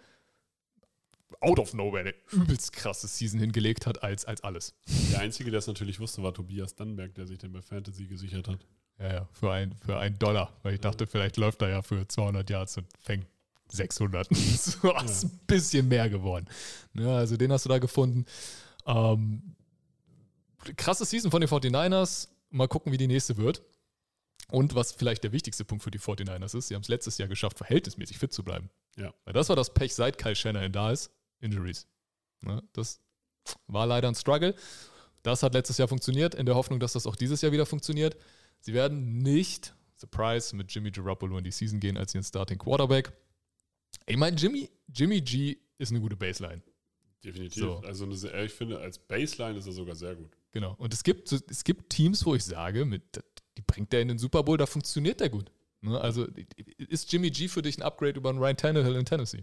out of nowhere eine übelst krasse Season hingelegt hat als, als alles. Der Einzige, der es natürlich wusste, war Tobias Dannenberg, der sich dann bei Fantasy gesichert hat. Ja, ja, für, ein, für einen Dollar. Weil ich dachte, vielleicht läuft er ja für zweihundert Yards und fängt sechshundert. So ist ein bisschen mehr geworden. Ja, also den hast du da gefunden. Ähm, krasse Season von den forty-niners. Mal gucken, wie die nächste wird. Und was vielleicht der wichtigste Punkt für die forty-niners ist, sie haben es letztes Jahr geschafft, verhältnismäßig fit zu bleiben. Ja. Weil das war das Pech, seit Kyle Shanahan da ist. Injuries. Ne, das war leider ein Struggle. Das hat letztes Jahr funktioniert, in der Hoffnung, dass das auch dieses Jahr wieder funktioniert. Sie werden nicht, surprise, mit Jimmy Garoppolo in die Season gehen als ihren Starting Quarterback. Ich meine, Jimmy, Jimmy G ist eine gute Baseline. Definitiv. So. Also eine sehr, ich finde, als Baseline ist er sogar sehr gut. Genau. Und es gibt, so- es gibt Teams, wo ich sage, mit, die bringt der in den Super Bowl, da funktioniert der gut. Ne, also ist Jimmy G für dich ein Upgrade über einen Ryan Tannehill in Tennessee?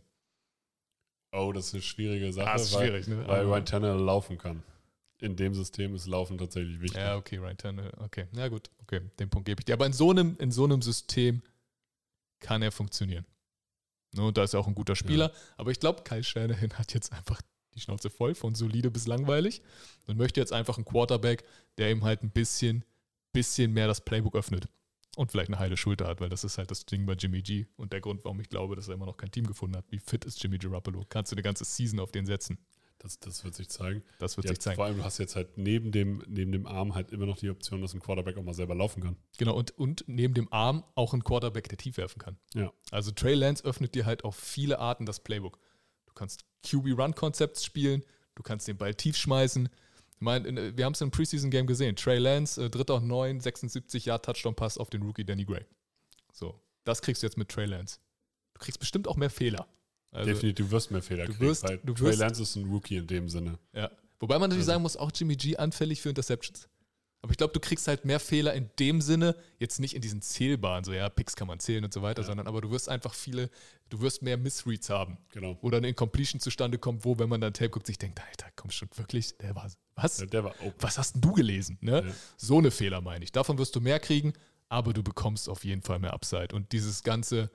Oh, das ist eine schwierige Sache, Ah, ist weil, schwierig, ne? weil Aber- Ryan Tannehill laufen kann. In dem System ist Laufen tatsächlich wichtig. Ja, okay, Ryan Tannehill. Okay, ja gut, okay, den Punkt gebe ich dir. Aber in so einem, in so einem System kann er funktionieren. Ne, und da ist er auch ein guter Spieler. Aber ich glaube, Kyle Shanahan hat jetzt einfach die Schnauze voll von solide bis langweilig und möchte jetzt einfach einen Quarterback, der ihm halt ein bisschen, bisschen mehr das Playbook öffnet. Und vielleicht eine heile Schulter hat, weil das ist halt das Ding bei Jimmy G. Und der Grund, warum ich glaube, dass er immer noch kein Team gefunden hat. Wie fit ist Jimmy Garoppolo? Kannst du eine ganze Season auf den setzen? Das, das wird sich zeigen. Das wird Ja, sich zeigen. vor allem, du hast jetzt halt neben dem, neben dem Arm halt immer noch die Option, dass ein Quarterback auch mal selber laufen kann. Genau, und, und neben dem Arm auch ein Quarterback, der tief werfen kann. Ja. Also Trey Lance öffnet dir halt auf viele Arten das Playbook. Du kannst Q B-Run-Konzepts spielen, du kannst den Ball tief schmeißen. Ich meine, in- wir haben es im Preseason-Game gesehen. Trey Lance, äh, dritter und neun, sechsundsiebzig Yard Touchdown-Pass auf den Rookie Danny Gray. So, das kriegst du jetzt mit Trey Lance. Du kriegst bestimmt auch mehr Fehler. Also, Definitiv, du wirst mehr Fehler du kriegen, wirst- weil du Trey wirst- Lance ist ein Rookie in dem Sinne. ja. Wobei man natürlich Also- sagen muss, auch Jimmy G anfällig für Interceptions. Aber ich glaube, du kriegst halt mehr Fehler in dem Sinne, jetzt nicht in diesen zählbaren, so ja, Picks kann man zählen und so weiter, Ja. sondern aber du wirst einfach viele, du wirst mehr Missreads haben. Genau. Oder eine Incompletion zustande kommt, wo, wenn man dann Tape guckt, sich denkt, Alter, komm schon, wirklich, der war, was? Der, der war open. Was hast denn du gelesen? Ne? Ja. So eine Fehler meine ich. Davon wirst du mehr kriegen, aber du bekommst auf jeden Fall mehr Upside. Und dieses ganze,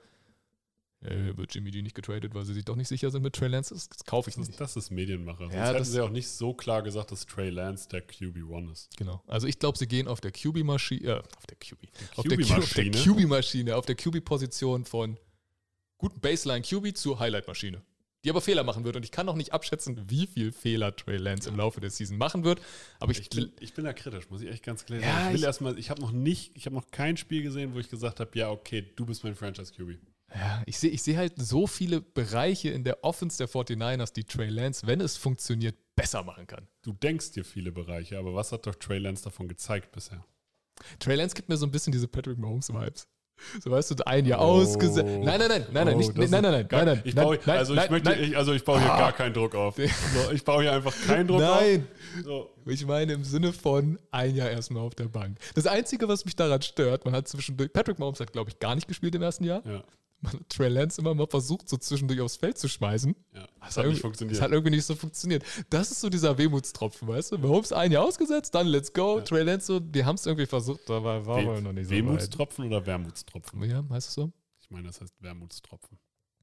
äh, wird Jimmy G nicht getradet, weil sie sich doch nicht sicher sind mit Trey Lance, das, das kaufe ich Das, nicht. das ist Medienmacher. Sonst Ja, hätten das- sie auch nicht so klar gesagt, dass Trey Lance der Q B eins ist. Genau. Also ich glaube, sie gehen auf der Q B-Maschine, äh, auf der Q B, auf der Q- auf der Q B-Maschine? Q B-Maschine, auf der Q B-Position von guten Baseline-Q B zur Highlight-Maschine. Die aber Fehler machen wird. Und ich kann noch nicht abschätzen, wie viel Fehler Trey Lance im Laufe der Season machen wird. Aber ich, Ich bin, ich bin da kritisch, muss ich echt ganz klar Ja, sagen. Ich will ich- erstmal, ich habe noch nicht, ich habe noch kein Spiel gesehen, wo ich gesagt habe, ja, okay, du bist mein Franchise-Q B. ja, ich sehe ich seh halt so viele Bereiche in der Offense der forty-niners, die Trey Lance, wenn es funktioniert, besser machen kann. Du denkst dir viele Bereiche, aber was hat doch Trey Lance davon gezeigt bisher? Trey Lance gibt mir so ein bisschen diese Patrick Mahomes-Vibes. So weißt du, ein Jahr Oh. ausgesetzt. Nein, nein, nein, nein, nein, Oh, nicht, das nein, ist nein, nein, gar- nein, nein, ich nein, baue, nein, also ich nein, möchte, nein. ich, also ich baue hier Ah. gar keinen Druck auf. So, ich baue hier einfach keinen Druck Nein. auf. So. Ich meine im Sinne von ein Jahr erstmal auf der Bank. Das Einzige, was mich daran stört, man hat zwischendurch, Patrick Mahomes hat, glaube ich, gar nicht gespielt im ersten Jahr. Ja, Man hat Trey Lance immer mal versucht, so zwischendurch aufs Feld zu schmeißen. ja. Das Das hat nicht Das funktioniert. hat irgendwie nicht so funktioniert. Das ist so dieser Wehmutstropfen, weißt du? Mahomes ein Jahr ausgesetzt, dann let's go. Ja. Trey Lance so, die haben es irgendwie versucht, aber war wohl noch nicht so weit. Wehmutstropfen oder Wermutstropfen? Ja, heißt es so? Ich meine, das heißt Wermutstropfen.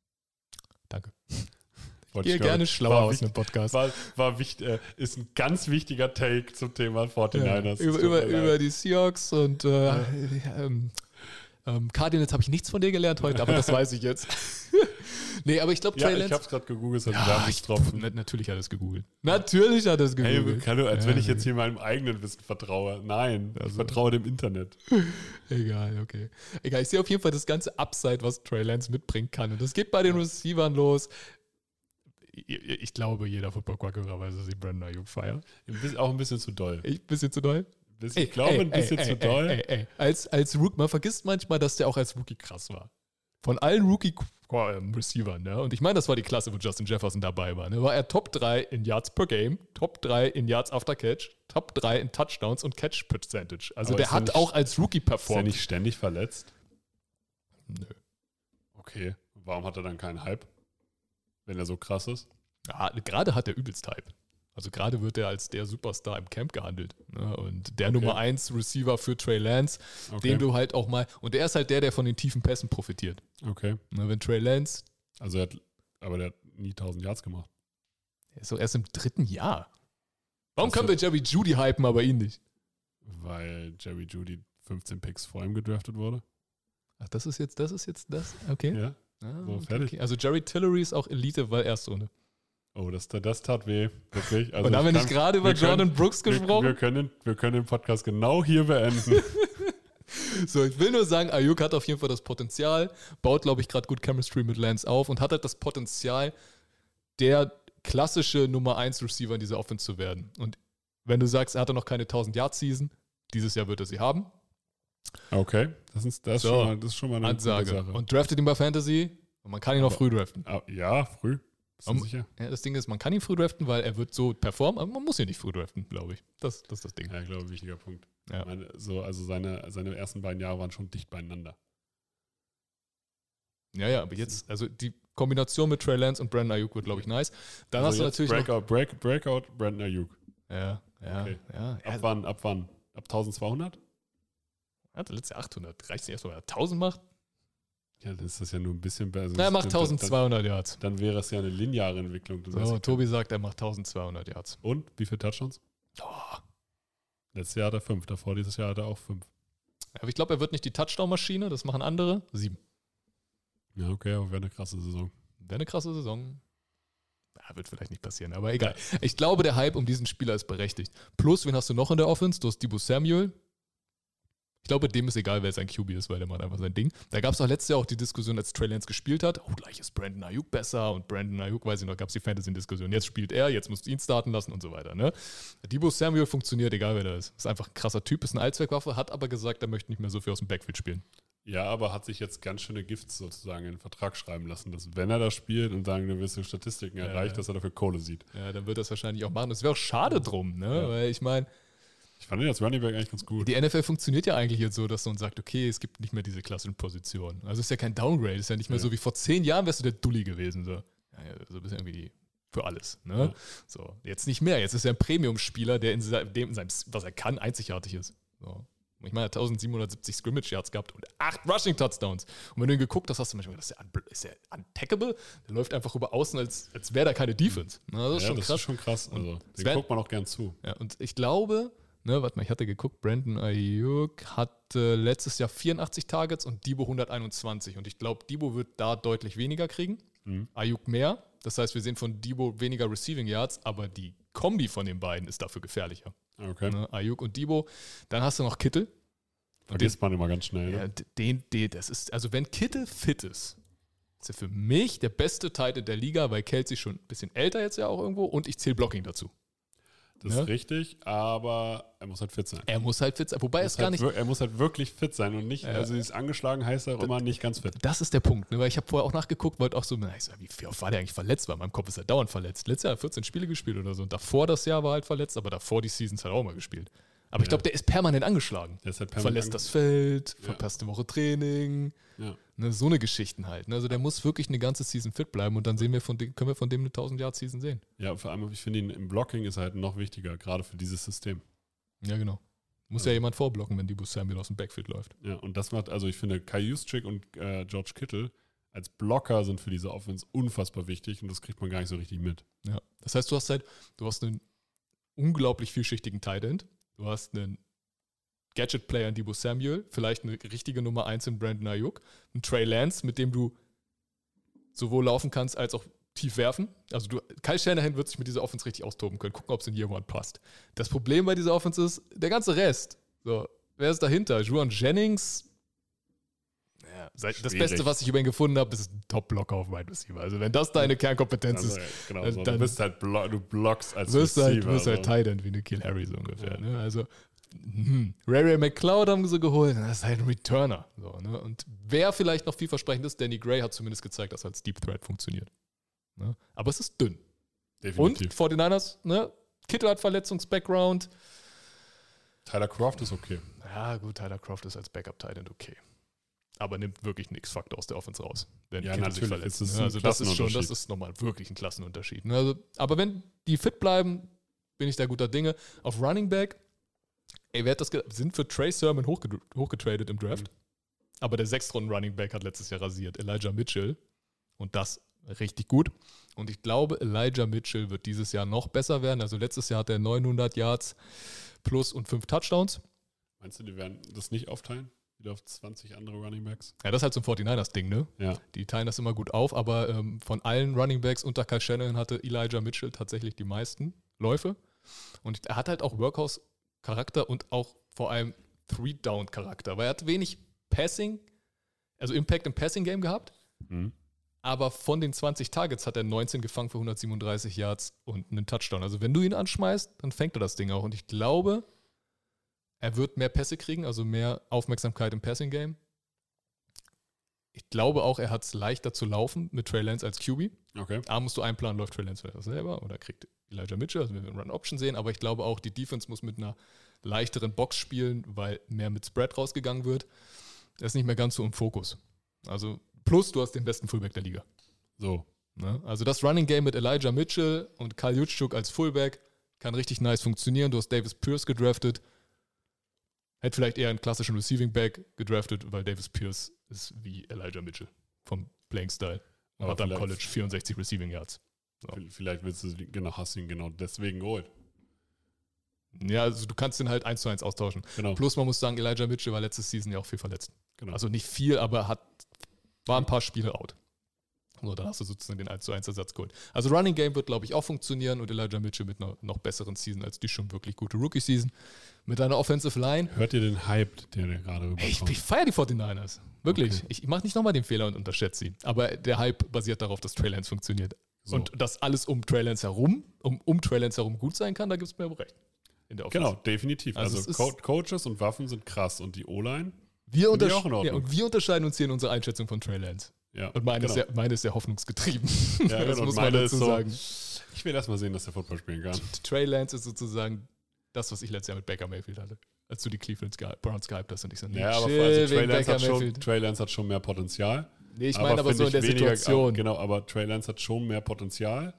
Danke. Wollte Gehe ich, glaub gerne ich, schlauer war aus wichtig- einem Podcast. War, war wichtig, äh, ist ein ganz wichtiger Take zum Thema forty-niners. Ja, über, Es tut über, mir leid. über die Seahawks und äh, ähm, ähm, Cardinals habe ich nichts von dir gelernt heute, aber das weiß ich jetzt. Nee, aber ich glaube, Ja, Trey ich Lance... hab's gerade gegoogelt, das Ja, ich, Wermutstropfen. na, natürlich hat er es gegoogelt. Natürlich hat er es Hey, gegoogelt. Carlo, als Ja, wenn ich jetzt hier meinem eigenen Wissen vertraue. Nein, ich Also- vertraue dem Internet. Egal, okay. Egal, ich sehe auf jeden Fall das ganze Upside, was Trey Lance mitbringen kann. Und das geht bei den Receivern los. Ich, ich glaube, jeder Football-Quack-Hörer weiß, dass ich Brandon Ayuk feiere. Ein bisschen- Auch ein bisschen zu doll. Ich, bisschen zu doll? Ein bisschen, ich glaube, ein bisschen ey, zu ey, doll. Ey, ey, ey. Als, als Rookie, man vergisst manchmal, dass der auch als Rookie krass war. Von allen Rookie-Receivern, ne? Und ich meine, das war die Klasse, wo Justin Jefferson dabei war, ne? War er Top drei in Yards per Game, Top drei in Yards after Catch, Top drei in Touchdowns und Catch Percentage. Also Aber der ist er hat nicht- auch als Rookie Ist er performt. nicht ständig verletzt? Nö. Okay. Warum hat er dann keinen Hype? Wenn er so krass ist? Ja, gerade hat er übelst Hype. Also gerade wird er als der Superstar im Camp gehandelt. Ne? Und der Okay. Nummer eins Receiver für Trey Lance, Okay. den du halt auch mal, und der ist halt der, der von den tiefen Pässen profitiert. Okay. Ne? Wenn Trey Lance, Also er hat, aber der hat nie tausend Yards gemacht. der ist so erst im dritten Jahr. Warum Das können wir wird- Jerry Judy hypen, aber ihn nicht? Weil Jerry Jeudy fünfzehn Picks vor ihm gedraftet wurde. Ach, das ist jetzt, das ist jetzt das? Okay. Ja. Ah, so, okay, fertig. okay. Also Jerry Tillery ist auch Elite, weil Erstrunde. Oh, das, das tat weh. Wirklich. Also Und haben wir ich nicht kann- gerade über wir können- Jordan Brooks wir, gesprochen? wir, können, wir können den Podcast genau hier beenden. So, ich will nur sagen, Ayuk hat auf jeden Fall das Potenzial, baut, glaube ich, gerade gut Chemistry mit Lance auf und hat halt das Potenzial, der klassische Nummer eins Receiver in dieser Offense zu werden. Und wenn du sagst, er hatte noch keine tausend-Yard-Season, dieses Jahr wird er sie haben. Okay, das ist, das ist, So, schon, mal, das ist schon mal eine Ansage. gute Sache. Und draftet ihn bei Fantasy und man kann ihn auch Aber- früh draften. Ah, ja, früh. Bist du Um- sicher? Ja, das Ding ist, man kann ihn früh draften, weil er wird so performen, aber man muss ihn nicht früh draften, glaube ich. Das, das ist das Ding. Ja, ich glaube, ein wichtiger Punkt. Ja. Ich meine, so, also seine, seine ersten beiden Jahre waren schon dicht beieinander. Ja, ja, aber jetzt, also die Kombination mit Trey Lance und Brandon Ayuk wird, glaube ich, nice. Dann also hast du jetzt natürlich Breakout, Break, Breakout, Brandon Ayuk. noch... Ja, ja, Okay. ja. Ab Er wann? Ab wann? Ab zwölfhundert? hat letztes Jahr achthundert. Reicht nicht erst, weil er tausend macht? Ja, dann ist das ja nur ein bisschen besser. Na, er macht Dann- tausendzweihundert Yards. Dann, dann wäre es ja eine lineare Entwicklung. Du weißt So, ja- Tobi sagt, er macht tausendzweihundert Yards. Und wie viele Touchdowns? Oh. Letztes Jahr hat er fünf, davor dieses Jahr hat er auch fünf. Aber ich glaube, er wird nicht die Touchdown-Maschine, das machen andere. Sieben. Ja, okay, aber wäre eine krasse Saison. Wäre eine krasse Saison. Ja, wird vielleicht nicht passieren, aber egal. Ich glaube, der Hype um diesen Spieler ist berechtigt. Plus, wen hast du noch in der Offense? Du hast Deebo Samuel. Ich glaube, dem ist egal, wer sein Q B ist, weil der macht einfach sein Ding. Da gab es auch letztes Jahr auch die Diskussion, als Trey Lance gespielt hat. Oh, gleich ist Brandon Ayuk besser und Brandon Ayuk, weiß ich noch, gab es die Fantasy-Diskussion. Jetzt spielt er, jetzt musst du ihn starten lassen und so weiter. Ne? Deebo Samuel funktioniert, egal wer da ist. Ist einfach ein krasser Typ, ist eine Allzweckwaffe, hat aber gesagt, er möchte nicht mehr so viel aus dem Backfield spielen. Ja, aber hat sich jetzt ganz schöne Gifts sozusagen in den Vertrag schreiben lassen, dass wenn er da spielt und sagen, gewisse Statistiken Ja, erreicht, ja. dass er dafür Kohle sieht. Ja, dann wird er das wahrscheinlich auch machen. Es wäre auch schade drum, ne? Ja. Weil ich meine, Ich fand ihn als Running Back eigentlich ganz gut. die N F L funktioniert ja eigentlich jetzt so, dass man sagt, okay, es gibt nicht mehr diese klassischen Positionen. Also es ist ja kein Downgrade, es ist ja nicht mehr Ja. so wie vor zehn Jahren wärst du der Dulli gewesen. So, ja, ja, so ein bisschen irgendwie für alles. Ne? Ja. So, jetzt nicht mehr. Jetzt ist er ein Premium-Spieler, der in seinem, dem in seinem, was er kann, einzigartig ist. So. Ich meine, er hat eintausendsiebenhundertsiebzig Scrimmage-Yards gehabt und acht Rushing-Touchdowns. Und wenn du ihn geguckt hast, hast du manchmal gedacht, ist der, un- ist der untackable? Der läuft einfach über außen, als, als wäre da keine Defense. Na, das ist ja, schon das krass. ist schon krass. Also, den Sven- guckt man auch gern zu. Ja, und ich glaube, ne, warte mal, ich hatte geguckt, Brandon Ayuk hatte letztes Jahr vierundachtzig Targets und Deebo hunderteinundzwanzig. Und ich glaube, Deebo wird da deutlich weniger kriegen. Mhm. Ayuk mehr. Das heißt, wir sehen von Deebo weniger Receiving Yards, aber die Kombi von den beiden ist dafür gefährlicher. Okay. Ne? Ayuk und Deebo. Dann hast du noch Kittel. Vergisst man immer ganz schnell. Ja, Ne? d- den, den, das ist, also wenn Kittel fit ist, ist er für mich der beste Tight End der Liga, weil Kelsey schon ein bisschen älter jetzt ja auch irgendwo und ich zähle Blocking dazu. Das Ja. ist richtig, aber er muss halt fit sein. Er muss halt fit sein, wobei Er es muss gar halt nicht... wir- Er muss halt wirklich fit sein und nicht, Ja. also dieses angeschlagen heißt auch immer nicht ganz fit. Das ist der Punkt, ne? Weil ich habe vorher auch nachgeguckt, wollte auch so, na, ich so, wie, wie oft war der eigentlich verletzt? Weil in meinem Kopf ist er dauernd verletzt. Letztes Jahr hat er vierzehn Spiele gespielt oder so und davor das Jahr war er halt verletzt, aber davor die Seasons hat er auch mal gespielt. Aber ich Ja. glaube, der ist permanent angeschlagen. Der ist halt permanent Verlässt das Feld, Ja. verpasst eine Woche Training, Ja. ne, so eine Geschichten halt. Ne? Also der muss wirklich eine ganze Season fit bleiben und dann sehen wir von dem, können wir von dem eine tausend-Yard-Season sehen. ja, vor allem, ich finde ihn im Blocking ist er halt noch wichtiger, gerade für dieses System. Ja, genau. Muss Also- ja jemand vorblocken, wenn Deebo Samuel aus dem Backfield läuft. Ja, und das macht, also ich finde, Kai Juszczyk und äh, George Kittle als Blocker sind für diese Offense unfassbar wichtig und das kriegt man gar nicht so richtig mit. Ja. Das heißt, du hast halt, du hast einen unglaublich vielschichtigen Tight End, du hast einen Gadget-Player in Deebo Samuel, vielleicht eine richtige Nummer eins in Brandon Ayuk, einen Trey Lance, mit dem du sowohl laufen kannst, als auch tief werfen. Also du, Kyle Shanahan wird sich mit dieser Offense richtig austoben können, gucken, ob es in Year One passt. Das Problem bei dieser Offense ist, der ganze Rest. So, wer ist dahinter? Juwan Jennings. Ja, das Schwierig. Beste, was ich über ihn gefunden habe, ist ein Top-Blocker auf Wide Receiver. Also wenn das deine Kernkompetenz Also, ist, ja, genau dann so. Du bist halt blo- du blockst als wirst du Receiver. halt, wirst halt so. Tight End wie eine Kill Harry so ungefähr. Ja. Ne? Also hm. Ray Ray McCloud haben sie geholt, das ist halt ein Returner. So, ne? Und wer vielleicht noch vielversprechend ist, Danny Gray hat zumindest gezeigt, dass als Deep Threat funktioniert. Ne? Aber es ist dünn. Definitiv. Und forty-niners, ne? Kittle hat Verletzungs-Background. Tyler Croft ist okay. Ja, gut, Tyler Croft ist als Backup-Tight End okay. Aber nimmt wirklich einen X-Faktor aus der Offense raus, wenn Ja, Kittle sich natürlich. verletzt. Es ist ne? ein Also das ist schon, das Klassenunterschied. ist nochmal wirklich ein Klassenunterschied. Ne? Also, aber wenn die fit bleiben, bin ich da guter Dinge. Auf Running Back, ey, wer hat das ge- sind für Trey Sermon hochged- hochgetradet im Draft. Mhm. Aber der Sechstrunden-Running Back hat letztes Jahr rasiert, Elijah Mitchell. Und das richtig gut. Und ich glaube, Elijah Mitchell wird dieses Jahr noch besser werden. Also letztes Jahr hat er neunhundert Yards plus und fünf Touchdowns. Meinst du, die werden das nicht aufteilen? Wieder auf zwanzig andere Running Backs? Ja, das ist halt so ein forty-niners-Ding, ne? Ja. Die teilen das immer gut auf, aber ähm, von allen Running Backs unter Kyle Shanahan hatte Elijah Mitchell tatsächlich die meisten Läufe. Und er hat halt auch Workhouse-Charakter und auch vor allem Three-Down-Charakter, weil er hat wenig Passing, also Impact im Passing-Game gehabt, Mhm. aber von den zwanzig Targets hat er neunzehn gefangen für hundertsiebenunddreißig Yards und einen Touchdown. Also wenn du ihn anschmeißt, dann fängt er das Ding auch. Und ich glaube, er wird mehr Pässe kriegen, also mehr Aufmerksamkeit im Passing-Game. Ich glaube auch, er hat es leichter zu laufen mit Trey Lance als Q B. Okay. A, musst du einplanen, läuft Trey Lance vielleicht selber oder kriegt Elijah Mitchell, also wir werden Run-Option sehen, aber ich glaube auch, die Defense muss mit einer leichteren Box spielen, weil mehr mit Spread rausgegangen wird. Er ist nicht mehr ganz so im Fokus. Also plus, du hast den besten Fullback der Liga. So. Ne? Also das Running Game mit Elijah Mitchell und Kyle Juszczyk als Fullback kann richtig nice funktionieren. Du hast Davis Pierce gedraftet. Hätte vielleicht eher einen klassischen Receiving Back gedraftet, weil Davis Pierce ist wie Elijah Mitchell vom Playing Style. Und Aber hat am vielleicht- College vierundsechzig Receiving Yards. So. Vielleicht willst du, genau, hast du ihn genau deswegen geholt. Ja, also du kannst den halt eins zu eins austauschen. Genau. Plus man muss sagen, Elijah Mitchell war letztes Season ja auch viel verletzt. genau. Also nicht viel, aber hat, war ein paar Spiele out. So, dann hast du sozusagen den eins zu eins Ersatz geholt. Also Running Game wird, glaube ich, auch funktionieren und Elijah Mitchell mit einer noch besseren Season als die schon wirklich gute Rookie-Season. Mit einer Offensive Line. Hört ihr den Hype, der da gerade Ey, ich, rüberkommt? ich feiere die forty-niners. Wirklich. Okay. Ich, ich mache nicht nochmal den Fehler und unterschätze sie. Aber der Hype basiert darauf, dass Trey Lance funktioniert. So. Und dass alles um Trey Lance herum, um, um Trey Lance herum gut sein kann, da gibt es mir aber recht. In der Offense. Genau, definitiv. Also Also, es Co- ist- Coaches und Waffen sind krass und die O-Line, Wir, Finde ich untersch- auch in Ordnung. ja, und wir unterscheiden uns hier in unserer Einschätzung von Trey Lance. ja. Und meine, genau. ist, sehr, meine ist sehr hoffnungsgetrieben. Ja, das genau, muss und man meine dazu ist so- sagen. Ich will erst mal sehen, dass der Football spielen kann. Trey Lance ist sozusagen das, was ich letztes Jahr mit Baker Mayfield hatte. Als du die Cleveland Ge- Browns gehypt hast und ich so, nee, Ja, aber chill, also Trey, wegen Lance Baker hat schon, Mayfield. Trey Lance hat schon mehr Potenzial. Nee, ich meine aber finde so in der ich weniger, Situation. Aber, genau, aber Trey Lance hat schon mehr Potenzial,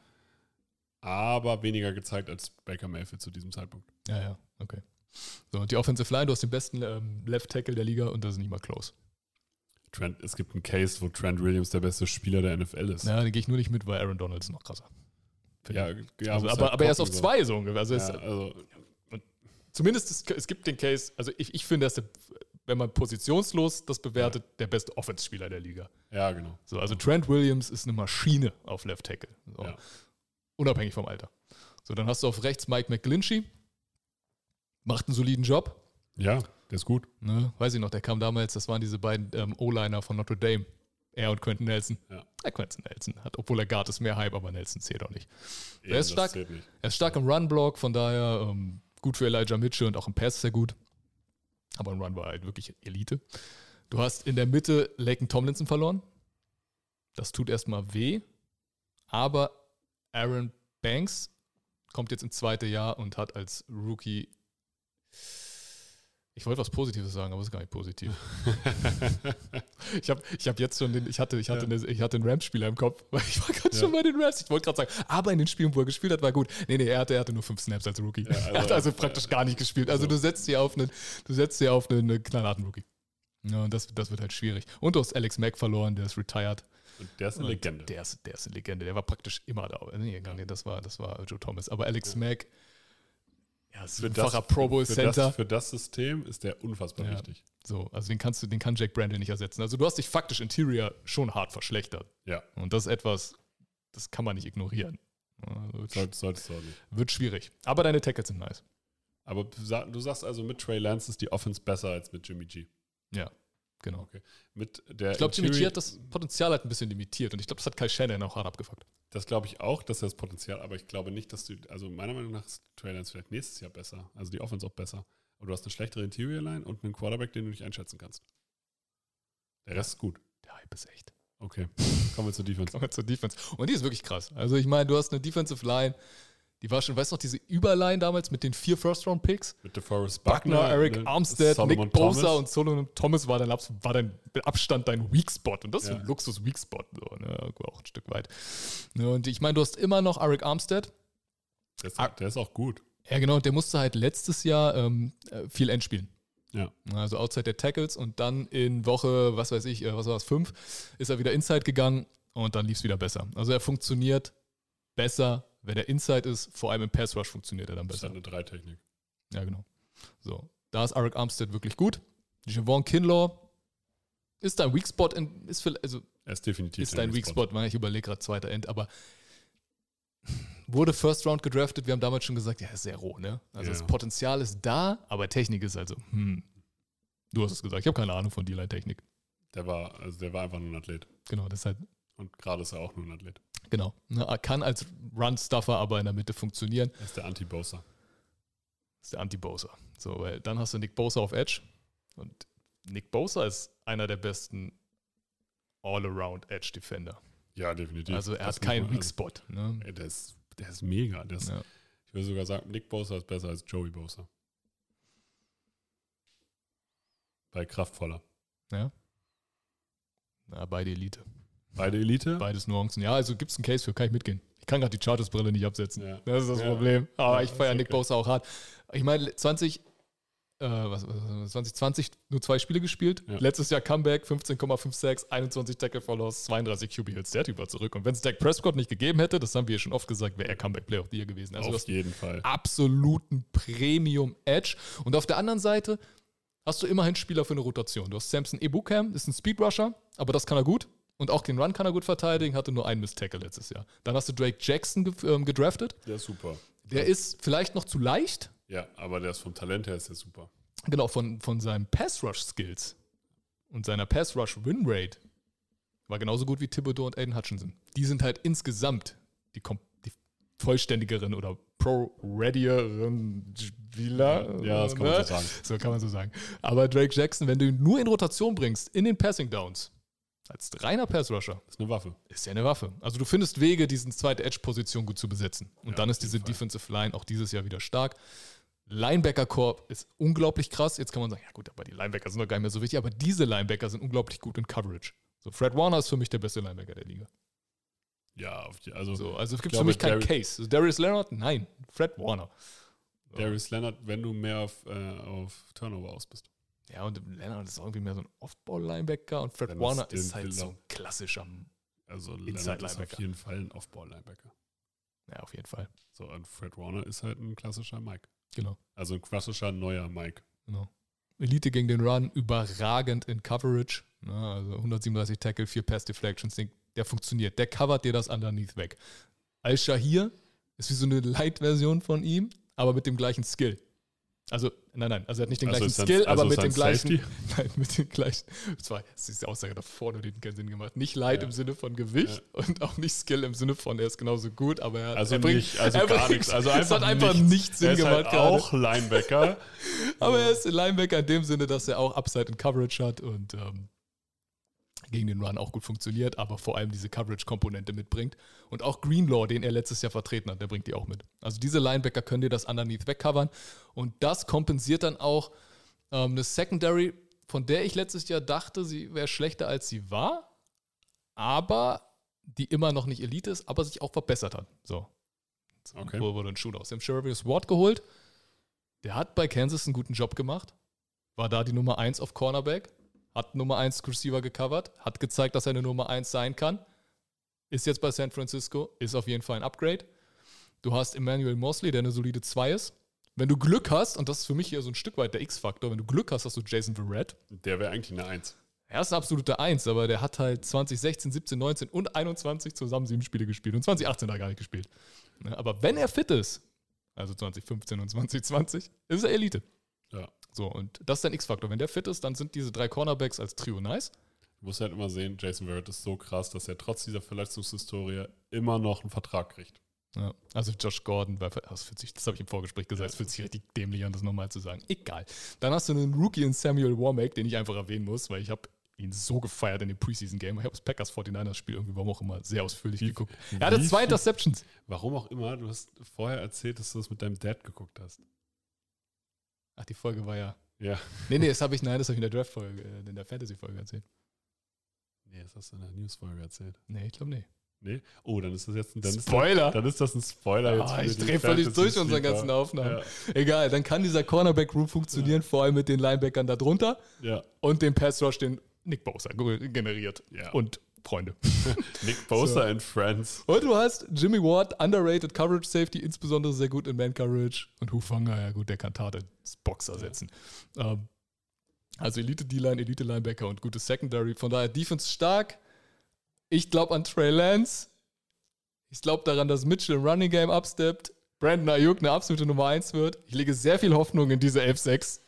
aber weniger gezeigt als Baker Mayfield zu diesem Zeitpunkt. Ja, ja, okay. So, und die Offensive Line, du hast den besten ähm, Left Tackle der Liga und das ist nicht mal close. Trent, es gibt einen Case, wo Trent Williams der beste Spieler der N F L ist. Ja, den gehe ich nur nicht mit, weil Aaron Donald ist noch krasser. ja, ja Also, muss aber, halt aber er ist auf gucken, so. zwei so ungefähr. Also, Ja, es, also, zumindest es, es gibt den Case, also ich, ich finde, dass der, wenn man positionslos das bewertet, der beste Offense-Spieler der Liga. ja, genau. So, also Trent Williams ist eine Maschine auf Left Tackle. So. Ja. Unabhängig vom Alter. So, dann hast du auf rechts Mike McGlinchey. Macht einen soliden Job. Ja, der ist gut. Ne? Weiß ich noch, der kam damals, das waren diese beiden ähm, O-Liner von Notre Dame. Er und Quentin Nelson. Ja. Ja, Quentin Nelson hat, obwohl er Guard ist, mehr Hype, aber Nelson zählt auch nicht. Eben, ist das stark. zählt nicht. Er ist stark im Run-Block, von daher ähm, gut für Elijah Mitchell und auch im Pass sehr gut. Aber im Run war er halt wirklich Elite. Du hast in der Mitte Laken Tomlinson verloren. Das tut erstmal weh. Aber Aaron Banks kommt jetzt ins zweite Jahr und hat als Rookie. Ich wollte was Positives sagen, aber es ist gar nicht positiv. ich habe ich hab jetzt schon den, ich hatte, ich hatte, Ja. eine, ich hatte einen Rams-Spieler im Kopf, weil ich war gerade Ja. schon bei den Rams. Ich wollte gerade sagen, aber in den Spielen, wo er gespielt hat, war gut. Nee, nee, er hatte, er hatte nur fünf Snaps als Rookie. Ja, also- er hat also praktisch gar nicht gespielt. Also so. du setzt hier auf einen, du setzt hier auf einen, einen knallharten Rookie. Ja, und das, das wird halt schwierig. Und du hast Alex Mack verloren, der ist retired. Und der ist eine Und Legende. Der ist, der ist eine Legende. Der war praktisch immer da. Nee, gar nicht, das war, das war Joe Thomas. Aber Alex Mack, ja, Ja, Für siebenfacher das, Pro Bowl für, Center. das, für das System ist der unfassbar Ja. wichtig. So, also den kannst du, den kann Jack Brandon nicht ersetzen. Also du hast dich faktisch Interior schon hart verschlechtert. Ja. Und das ist etwas, das kann man nicht ignorieren. Also Soll, solltest du auch nicht. wird schwierig. Aber deine Tackles sind nice. Aber du sa- du sagst also, mit Trey Lance ist die Offense besser als mit Jimmy G. Ja, genau. Okay. Mit der Ich glaube, Jimmy G Interior- hat das Potenzial halt ein bisschen limitiert. Und ich glaube, das hat Kyle Shanahan auch hart abgefuckt. Das glaube ich auch, dass er das Potenzial, aber ich glaube nicht, dass du, also meiner Meinung nach ist Trey Lance vielleicht nächstes Jahr besser, also die Offense auch besser. Aber du hast eine schlechtere Interior-Line und einen Quarterback, den du nicht einschätzen kannst. Der Rest ist gut. Der Hype ist echt. Okay, kommen wir zur Defense. Kommen wir zur Defense. Und die ist wirklich krass. Also ich meine, du hast eine Defensive Line, die war schon, weißt du noch, diese Überline damals mit den vier First-Round-Picks? Mit DeForest Buckner, Buckner, Eric ne, Armstead, Solomon Nick Bosa Thomas. und Solomon Thomas war dein, Abs- war dein mit Abstand dein Weak Spot. Und das ist Ja. ein Luxus-Weak Spot. So, ne? Auch ein Stück weit. Ne? Und ich meine, du hast immer noch Eric Armstead. Der ist, der ist auch gut. Ja, genau. Und der musste halt letztes Jahr ähm, äh, viel End spielen. Ja. Also outside der Tackles und dann in Woche, was weiß ich, äh, was war es, fünf, ist er wieder inside gegangen und dann lief es wieder besser. Also er funktioniert besser, wenn er inside ist, vor allem im Pass Rush funktioniert er dann Das ist besser. halt eine Dreitechnik. Ja, genau. So, da ist Eric Armstead wirklich gut. Javon Kinlaw ist dein Weak Spot, in, ist, für, also Er ist definitiv ist dein Weak Spot, weil ich überlege gerade zweiter End, aber wurde First Round gedraftet, wir haben damals schon gesagt, ja, ist sehr roh, ne? Also Ja. das Potenzial ist da, aber Technik ist also, hm. Du hast es gesagt, ich habe keine Ahnung von D-Line-Technik. Der war, also der war einfach nur ein Athlet. Genau, deshalb, Und gerade ist er auch nur ein Athlet. genau. Ne, er kann als Run-Stuffer aber in der Mitte funktionieren. Er ist der Anti-Bosa. Das ist der Anti-Bosa. So, weil dann hast du Nick Bosa auf Edge. Und Nick Bosa ist einer der besten All-Around-Edge-Defender. Ja, definitiv. Also er Das hat muss keinen man- Weak Spot. Ne? Ey, der, ist, der ist mega. Der ist, Ja. Ich würde sogar sagen, Nick Bosa ist besser als Joey Bosa. Bei kraftvoller. Ja. Na, beide Elite. Beide Elite? Beides Nuancen. Ja, also gibt es einen Case für, kann ich mitgehen. Ich kann gerade die Chargers-Brille nicht absetzen. Ja. Das ist das Ja. Problem. Aber Ja, ich ist feiere Nick okay. Bosa auch hart. Ich meine, zwanzig, äh, was, was, zwanzig zwanzig nur zwei Spiele gespielt. Ja. Letztes Jahr Comeback, fünfzehn Komma sechsundfünfzig, einundzwanzig Tackle for Loss, zweiunddreißig Q B Hits. Der Typ war zurück. Und wenn es Dak Prescott nicht gegeben hätte, das haben wir schon oft gesagt, wäre er Comeback Player of the Year gewesen. Also Auf das jeden Fall. absoluten Premium Edge. Und auf der anderen Seite hast du immerhin Spieler für eine Rotation. Du hast Samson Ebukam, ist ein Speedrusher, aber das kann er gut. Und auch den Run kann er gut verteidigen, hatte nur einen Miss-Tackle letztes Jahr. Dann hast du Drake Jackson ge ähm, gedraftet. Der ist super. Der ist vielleicht noch zu leicht. Ja, aber der ist vom Talent her ist der super. Genau, von, von seinen Pass-Rush-Skills und seiner Pass-Rush-Win-Rate war genauso gut wie Thibodeau und Aiden Hutchinson. Die sind halt insgesamt die, kom- die vollständigeren oder pro-readieren Spieler. Ja, das kann man ne? so sagen. So kann man so sagen. Aber Drake Jackson, wenn du ihn nur in Rotation bringst, in den Passing Downs, als reiner Pass-Rusher, Das ist eine Waffe. ist ja eine Waffe. Also du findest Wege, diese zweite Edge-Position gut zu besetzen. Und Ja, dann auf ist diese jeden Fall. Defensive Line auch dieses Jahr wieder stark. Linebacker-Korb ist unglaublich krass. Jetzt kann man sagen, ja gut, aber die Linebacker sind doch gar nicht mehr so wichtig. Aber diese Linebacker sind unglaublich gut in Coverage. So, Fred Warner ist für mich der beste Linebacker der Liga. Ja, auf die, also So, also es gibt glaube, für mich keinen Dar- Case. Also Darius Leonard? Nein. Fred Warner. So. Darius Leonard, wenn du mehr auf, äh, auf Turnover aus bist. Ja, und Leonard ist irgendwie mehr so ein Off-Ball-Linebacker und Fred Wenn Warner das ist den halt so will- ein klassischer. Also Inside Leonard ist auf Linebacker. jeden Fall ein Off-Ball-Linebacker. Ja, auf jeden Fall. So, und Fred Warner ist halt ein klassischer Mike. Genau. Also ein klassischer neuer Mike. Genau. Elite gegen den Run, überragend in Coverage. Na, also hundertsiebenunddreißig Tackle, vier Pass Deflections, den- der funktioniert. Der covert dir das underneath weg. Al-Shahir ist wie so eine Light-Version von ihm, aber mit dem gleichen Skill. Also, nein, nein, also er hat nicht den Also gleichen ist sein- Skill, also aber ist mit dem sein gleichen. Safety? Nein, mit dem gleichen. Zwar, das ist die Aussage davor, nur die hat keinen Sinn gemacht. Nicht Light Ja. im Sinne von Gewicht und auch nicht Skill im Sinne von, er ist genauso gut, aber er, Also er bringt, nicht, also er gar bringt, nichts. Also es einfach hat einfach nichts. nicht Sinn er ist gemacht halt gerade. auch Linebacker. Aber er ist ein Linebacker in dem Sinne, dass er auch Upside in Coverage hat und ähm, gegen den Run auch gut funktioniert, aber vor allem diese Coverage-Komponente mitbringt. Und auch Greenlaw, den er letztes Jahr vertreten hat, der bringt die auch mit. Also diese Linebacker können dir das underneath wegcovern und das kompensiert dann auch ähm, eine Secondary, von der ich letztes Jahr dachte, sie wäre schlechter als sie war, aber die immer noch nicht Elite ist, aber sich auch verbessert hat. So. Okay. Wo wurde ein Schuh aus? Sie haben Sheriff Ward geholt. Der hat bei Kansas einen guten Job gemacht. War da die Nummer eins auf Cornerback. Hat Nummer eins Receiver gecovert. Hat gezeigt, dass er eine Nummer eins sein kann. Ist jetzt bei San Francisco. Ist auf jeden Fall ein Upgrade. Du hast Emmanuel Mosley, der eine solide zwei ist. Wenn du Glück hast, und das ist für mich hier so ein Stück weit der X-Faktor, wenn du Glück hast, hast du Jason Verrett. Der wäre eigentlich eine Eins. Er ist eine absolute Eins, aber der hat halt zwanzig sechzehn, siebzehn, neunzehn und einundzwanzig zusammen sieben Spiele gespielt und zwanzig achtzehn da gar nicht gespielt. Ja, aber wenn er fit ist, also zwanzig fünfzehn und zwanzig zwanzig, ist er Elite. Ja. So, und das ist dein X-Faktor. Wenn der fit ist, dann sind diese drei Cornerbacks als Trio nice. Du musst halt immer sehen, Jason Verrett ist so krass, dass er trotz dieser Verletzungshistorie immer noch einen Vertrag kriegt. Ja, also Josh Gordon, das, fühlt sich, das habe ich im Vorgespräch gesagt, es Ja. fühlt sich richtig dämlich an, das nochmal zu sagen. Egal. Dann hast du einen Rookie in Samuel Womack, den ich einfach erwähnen muss, weil ich habe ihn so gefeiert in dem Preseason-Game. Ich habe das Packers forty-niners-Spiel irgendwie, warum auch immer, sehr ausführlich Wie- geguckt. Er hatte wie zwei viel- Interceptions. Warum auch immer, du hast vorher erzählt, dass du das mit deinem Dad geguckt hast. Ach, die Folge war ja... Ja. Nee, nee, das habe ich, nein, das habe ich in der Draft-Folge, äh, in der Fantasy-Folge erzählt. Nee, das hast du in der Newsfolge erzählt. Nee, ich glaube nicht. Nee? Oh, dann ist das jetzt ein dann Spoiler? Ist das, dann ist das ein Spoiler jetzt. Ah, für ich die drehe völlig Fantasy durch unsere Sleeper. ganzen Aufnahmen. Ja, Egal, dann kann dieser Cornerback-Room funktionieren, vor allem mit den Linebackern da drunter ja. und dem Pass-Rush, den Nick Bosa generiert. Ja. Und Freunde. Nick Bosa So. and Friends. Und du hast Jimmy Ward, underrated Coverage Safety, insbesondere sehr gut in Man-Coverage. Und Hufanga, ja gut, der kann Tate ins Boxer setzen. Ähm, also Elite-D-Line, Elite-Linebacker und gutes Secondary. Von daher Defense stark. Ich glaube an Trey Lance. Ich glaube daran, dass Mitchell im Running Game absteppt. Brandon Ayuk eine absolute Nummer eins wird. Ich lege sehr viel Hoffnung in diese F sechs.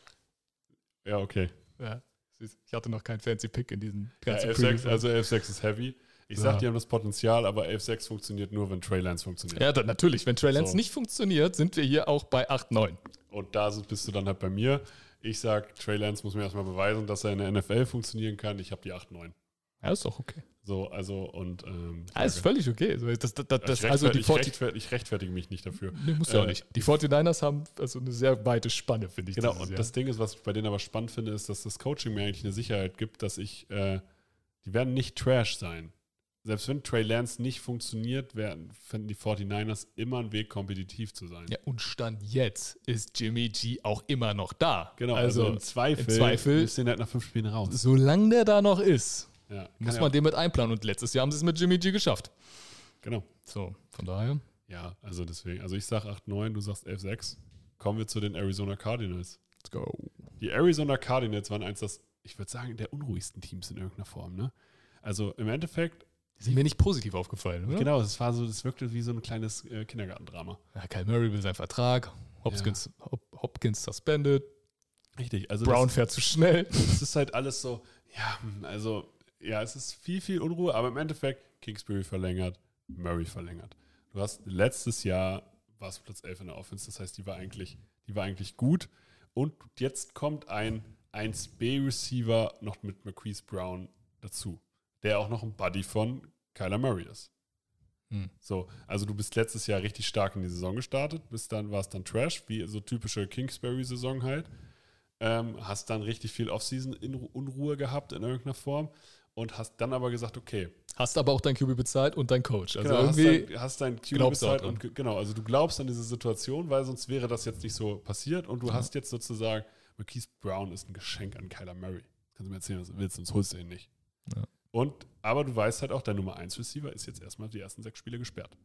Ja, okay. Ja, süß. Ich hatte noch keinen fancy Pick in diesen Ja, ganzen F sechs, Previews. also F sechs ist heavy. Ich Ja. sag, die haben das Potenzial, aber F sechs funktioniert nur, wenn Trey Lance funktioniert. Ja, dann, natürlich. Wenn Trey Lance So. nicht funktioniert, sind wir hier auch bei acht neun. Und da sind- bist du dann halt bei mir. Ich sag, Trey Lance muss mir erstmal beweisen, dass er in der N F L funktionieren kann. Ich habe die acht neun. Ja, ist doch okay. So, also und ähm, Ja, ist völlig okay. So, Das, das, das, ich, das, also die ich, forty rechtfer ich rechtfertige mich nicht dafür. Nee, muss ja auch Äh, nicht. Die forty-niners haben also eine sehr weite Spanne, finde ich. Genau, dieses und Jahr. das Ding ist, was ich bei denen aber spannend finde, ist, dass das Coaching mir eigentlich eine Sicherheit gibt, dass ich, äh, die werden nicht Trash sein. Selbst wenn Trey Lance nicht funktioniert, werden, finden die forty-niners immer einen Weg, kompetitiv zu sein. Ja, und Stand jetzt ist Jimmy G auch immer noch da. Genau, also, also, im Zweifel, im Zweifel- ist den halt nach fünf Spielen raus. solange der da noch ist, Ja, kann muss ja man auch- den mit einplanen. Und letztes Jahr haben sie es mit Jimmy G geschafft. Genau. So, von daher. Ja, also deswegen, also ich sag acht neun, du sagst elf sechs. Kommen wir zu den Arizona Cardinals. Let's go. Die Arizona Cardinals waren eins, das, ich würde sagen, der unruhigsten Teams in irgendeiner Form, ne? Also im Endeffekt, Die sind mir nicht positiv aufgefallen, oder? genau, es war so, das wirkte wie so ein kleines äh, Kindergartendrama. Ja, Kyle Murray will seinen Vertrag. Hopkins, Hop, Hopkins suspended. Richtig, also Brown das, fährt zu schnell. das ist halt alles so, ja, hm, also, ja, es ist viel, viel Unruhe, aber im Endeffekt, Kingsbury verlängert, Murray verlängert. Du hast letztes Jahr, warst du Platz elf in der Offense, das heißt, die war eigentlich, die war eigentlich gut. Und jetzt kommt ein eins B Receiver noch mit Marquise Brown dazu, der auch noch ein Buddy von Kyler Murray ist. Hm. So, also du bist letztes Jahr richtig stark in die Saison gestartet, bis dann war es dann Trash, wie so typische Kingsbury-Saison halt. Ähm, hast dann richtig viel Offseason-Unruhe gehabt in irgendeiner Form und hast dann aber gesagt, okay, Hast aber auch dein Q B bezahlt und dein Coach. Also genau, irgendwie. hast dein, hast dein Q glaubst du auch bezahlt und ge- genau, also du glaubst an diese Situation, weil sonst wäre das jetzt nicht so passiert und du Ja. hast jetzt sozusagen, Marquise Brown ist ein Geschenk an Kyler Murray. Kannst du mir erzählen, was du willst, sonst holst du ihn nicht. Ja. Und, aber du weißt halt auch, dein Nummer eins Receiver ist jetzt erstmal die ersten sechs Spiele gesperrt.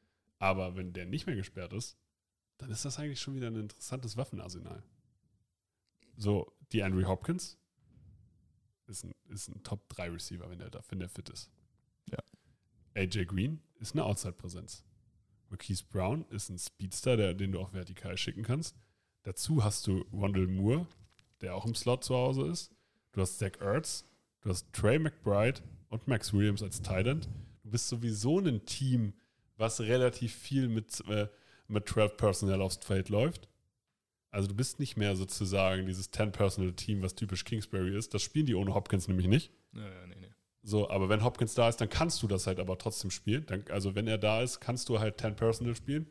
Aber wenn der nicht mehr gesperrt ist, dann ist das eigentlich schon wieder ein interessantes Waffenarsenal. So, die Andrew Hopkins ist ein, ist ein Top drei Receiver, wenn der, da, wenn der fit ist. Ja. A J Green ist eine Outside-Präsenz. Marquise Brown ist ein Speedster, der, den du auch vertikal schicken kannst. Dazu hast du Rondell Moore, der auch im Slot zu Hause ist. Du hast Zach Ertz, du hast Trey McBride und Max Williams als Tight End. Du bist sowieso ein Team, was relativ viel mit, äh, mit zwölf Personnel aufs Feld läuft. Also du bist nicht mehr sozusagen dieses zehn-Personal-Team, was typisch Kingsbury ist. Das spielen die ohne Hopkins nämlich nicht. Ja, ja, nee, nee. So, aber wenn Hopkins da ist, dann kannst du das halt aber trotzdem spielen. Dann, also wenn er da ist, kannst du halt zehn Personal spielen.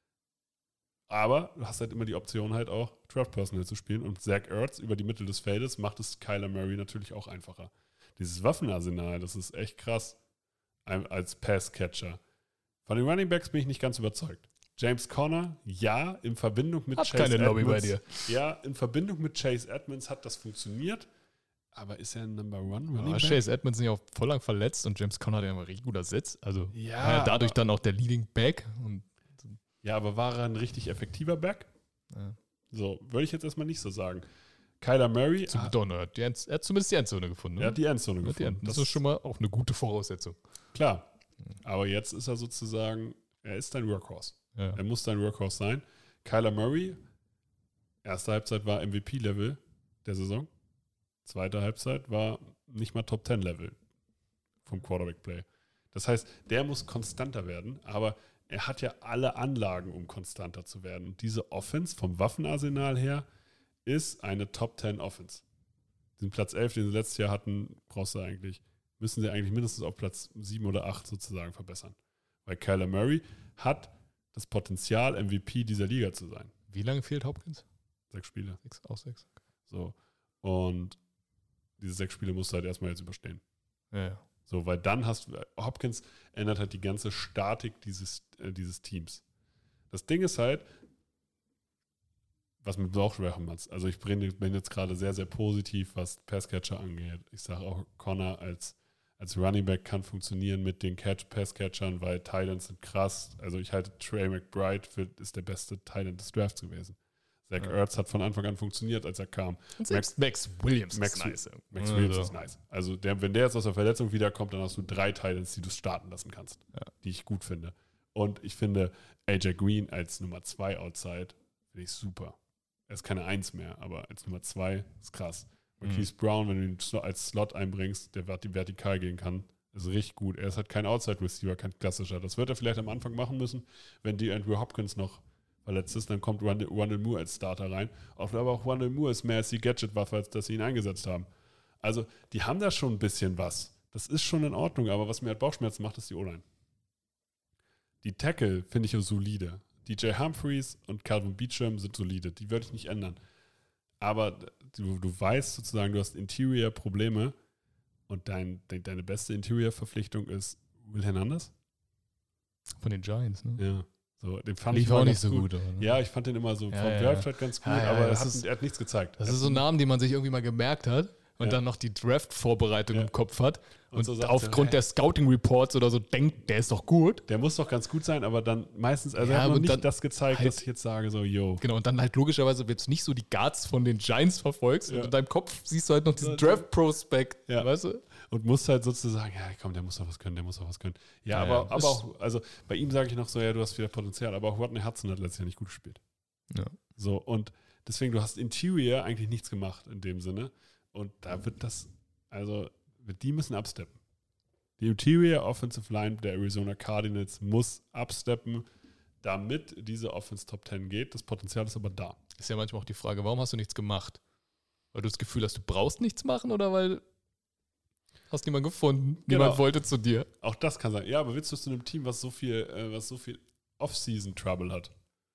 Aber du hast halt immer die Option halt auch zwölf Personal zu spielen. Und Zach Ertz über die Mitte des Feldes macht es Kyler Murray natürlich auch einfacher. Dieses Waffenarsenal, das ist echt krass ein- als Passcatcher. Von den Running Backs bin ich nicht ganz überzeugt. James Conner, ja, in Verbindung mit Hab Chase keine Lobby bei Edmonds. dir. Ja, in Verbindung mit Chase Edmonds hat das funktioniert. Aber ist er ein Number One Running Ja, Back? Chase Edmonds ist ja auch voll lang verletzt und James Conner, der immer richtig guter Sitz. Also Ja, war ja dadurch aber- dann auch der Leading Back. Und Ja, aber war er ein richtig effektiver Back? ja. So, würde ich jetzt erstmal nicht so sagen. Kyler Murray Zum ah, Donner. hat die End, er hat zumindest die Endzone gefunden. er hat die Endzone Er hat die gefunden. End, das ist schon mal auch eine gute Voraussetzung. Klar. Aber jetzt ist er sozusagen, er ist dein Workhorse. Ja. Er muss dein Workhorse sein. Kyler Murray, erste Halbzeit war M V P-Level der Saison. Zweite Halbzeit war nicht mal Top zehn Level vom Quarterback-Play. Das heißt, der muss konstanter werden, aber er hat ja alle Anlagen, um konstanter zu werden. Und diese Offense vom Waffenarsenal her ist eine Top zehn Offense. Den Platz elf, den sie letztes Jahr hatten, brauchst du eigentlich, müssen sie eigentlich mindestens auf Platz sieben oder acht sozusagen verbessern. Weil Kyler Murray hat das Potenzial, M V P dieser Liga zu sein. Wie lange fehlt Hopkins? Sechs Spiele. Sechs, auch sechs. So. Und diese sechs Spiele musst du halt erstmal jetzt überstehen. Ja, ja. So, weil dann hast du, Hopkins ändert halt die ganze Statik dieses, äh, dieses Teams. Das Ding ist halt, was mit Bauchschwächen macht. Also ich bin, bin jetzt gerade sehr, sehr positiv, was Passcatcher angeht. Ich sage auch, Connor als, als Running Back kann funktionieren mit den Catch Passcatchern, weil Titans sind krass. Also ich halte Trey McBride für, ist der beste Titan des Drafts gewesen. Zach Ja. Ertz hat von Anfang an funktioniert, als er kam. Und selbst Max, Max Williams Max, ist nice. Max Ja, Williams so. ist nice. Also der, wenn der jetzt aus der Verletzung wiederkommt, dann hast du drei Titans, die du starten lassen kannst, Ja. die ich gut finde. Und ich finde A J Green als Nummer zwei Outside finde ich super. Er ist keine Eins mehr, aber als Nummer zwei ist krass. Marquise Mhm. Brown, wenn du ihn Slo- als Slot einbringst, der vert- vertikal gehen kann, ist richtig gut. Er ist halt kein Outside-Receiver, kein klassischer. Das wird er vielleicht am Anfang machen müssen, wenn die Andrew Hopkins noch verletzt ist, dann kommt Rondell Rondell Moore als Starter rein. Auch, aber auch Rondell Moore ist mehr als die Gadget-Waffe, als dass sie ihn eingesetzt haben. Also, die haben da schon ein bisschen was. Das ist schon in Ordnung, aber was mir halt Bauchschmerzen macht, ist die O-Line. Die Tackle finde ich solide. D J Humphreys und Calvin Beachum sind solide. Die würde ich nicht ändern. Aber du, du weißt sozusagen, du hast Interior-Probleme und dein, de, deine beste Interior-Verpflichtung ist Will Hernandez? Von den Giants, ne? Ja. So, den fand Lief ich immer auch nicht ganz so gut. aber, ne? Ja, ich fand den immer so Ja, vom ja, Draft ja. halt ganz gut, Ja, ja, aber er das hat, ist- er hat nichts gezeigt. Das Er ist so ein hat- Name, den man sich irgendwie mal gemerkt hat und Ja. dann noch die Draft-Vorbereitung Ja. im Kopf hat Und und, so sagt aufgrund er, der Scouting-Reports oder so denkt, der ist doch gut. Der muss doch ganz gut sein, aber dann meistens, also Ja, er hat noch und nicht dann das gezeigt, halt- dass ich jetzt sage, so, yo. Genau, und dann halt logischerweise jetzt nicht so die Guards von den Giants verfolgst Ja. und in deinem Kopf siehst du halt noch diesen Ja. Draft-Prospect, Ja. weißt du? Und musst halt sozusagen, ja, komm, der muss doch was können, der muss doch was können. Ja, Ja, aber, ja. aber Ist- auch, also bei ihm sage ich noch so, ja, du hast wieder Potenzial, aber auch Rodney Hudson hat letztes Jahr nicht gut gespielt. Ja. So, und deswegen, du hast Interior eigentlich nichts gemacht in dem Sinne. Und da wird das, also, die müssen absteppen. Die Interior Offensive Line der Arizona Cardinals muss absteppen, damit diese Offense Top zehn geht. Das Potenzial ist aber da. Ist ja manchmal auch die Frage, warum hast du nichts gemacht? Weil du das Gefühl hast, du brauchst nichts machen oder weil hast niemand gefunden, Genau. niemand wollte zu dir. Auch das kann sein. Ja, aber willst du zu einem Team, was so viel, äh, was so viel Off-Season-Trouble hat?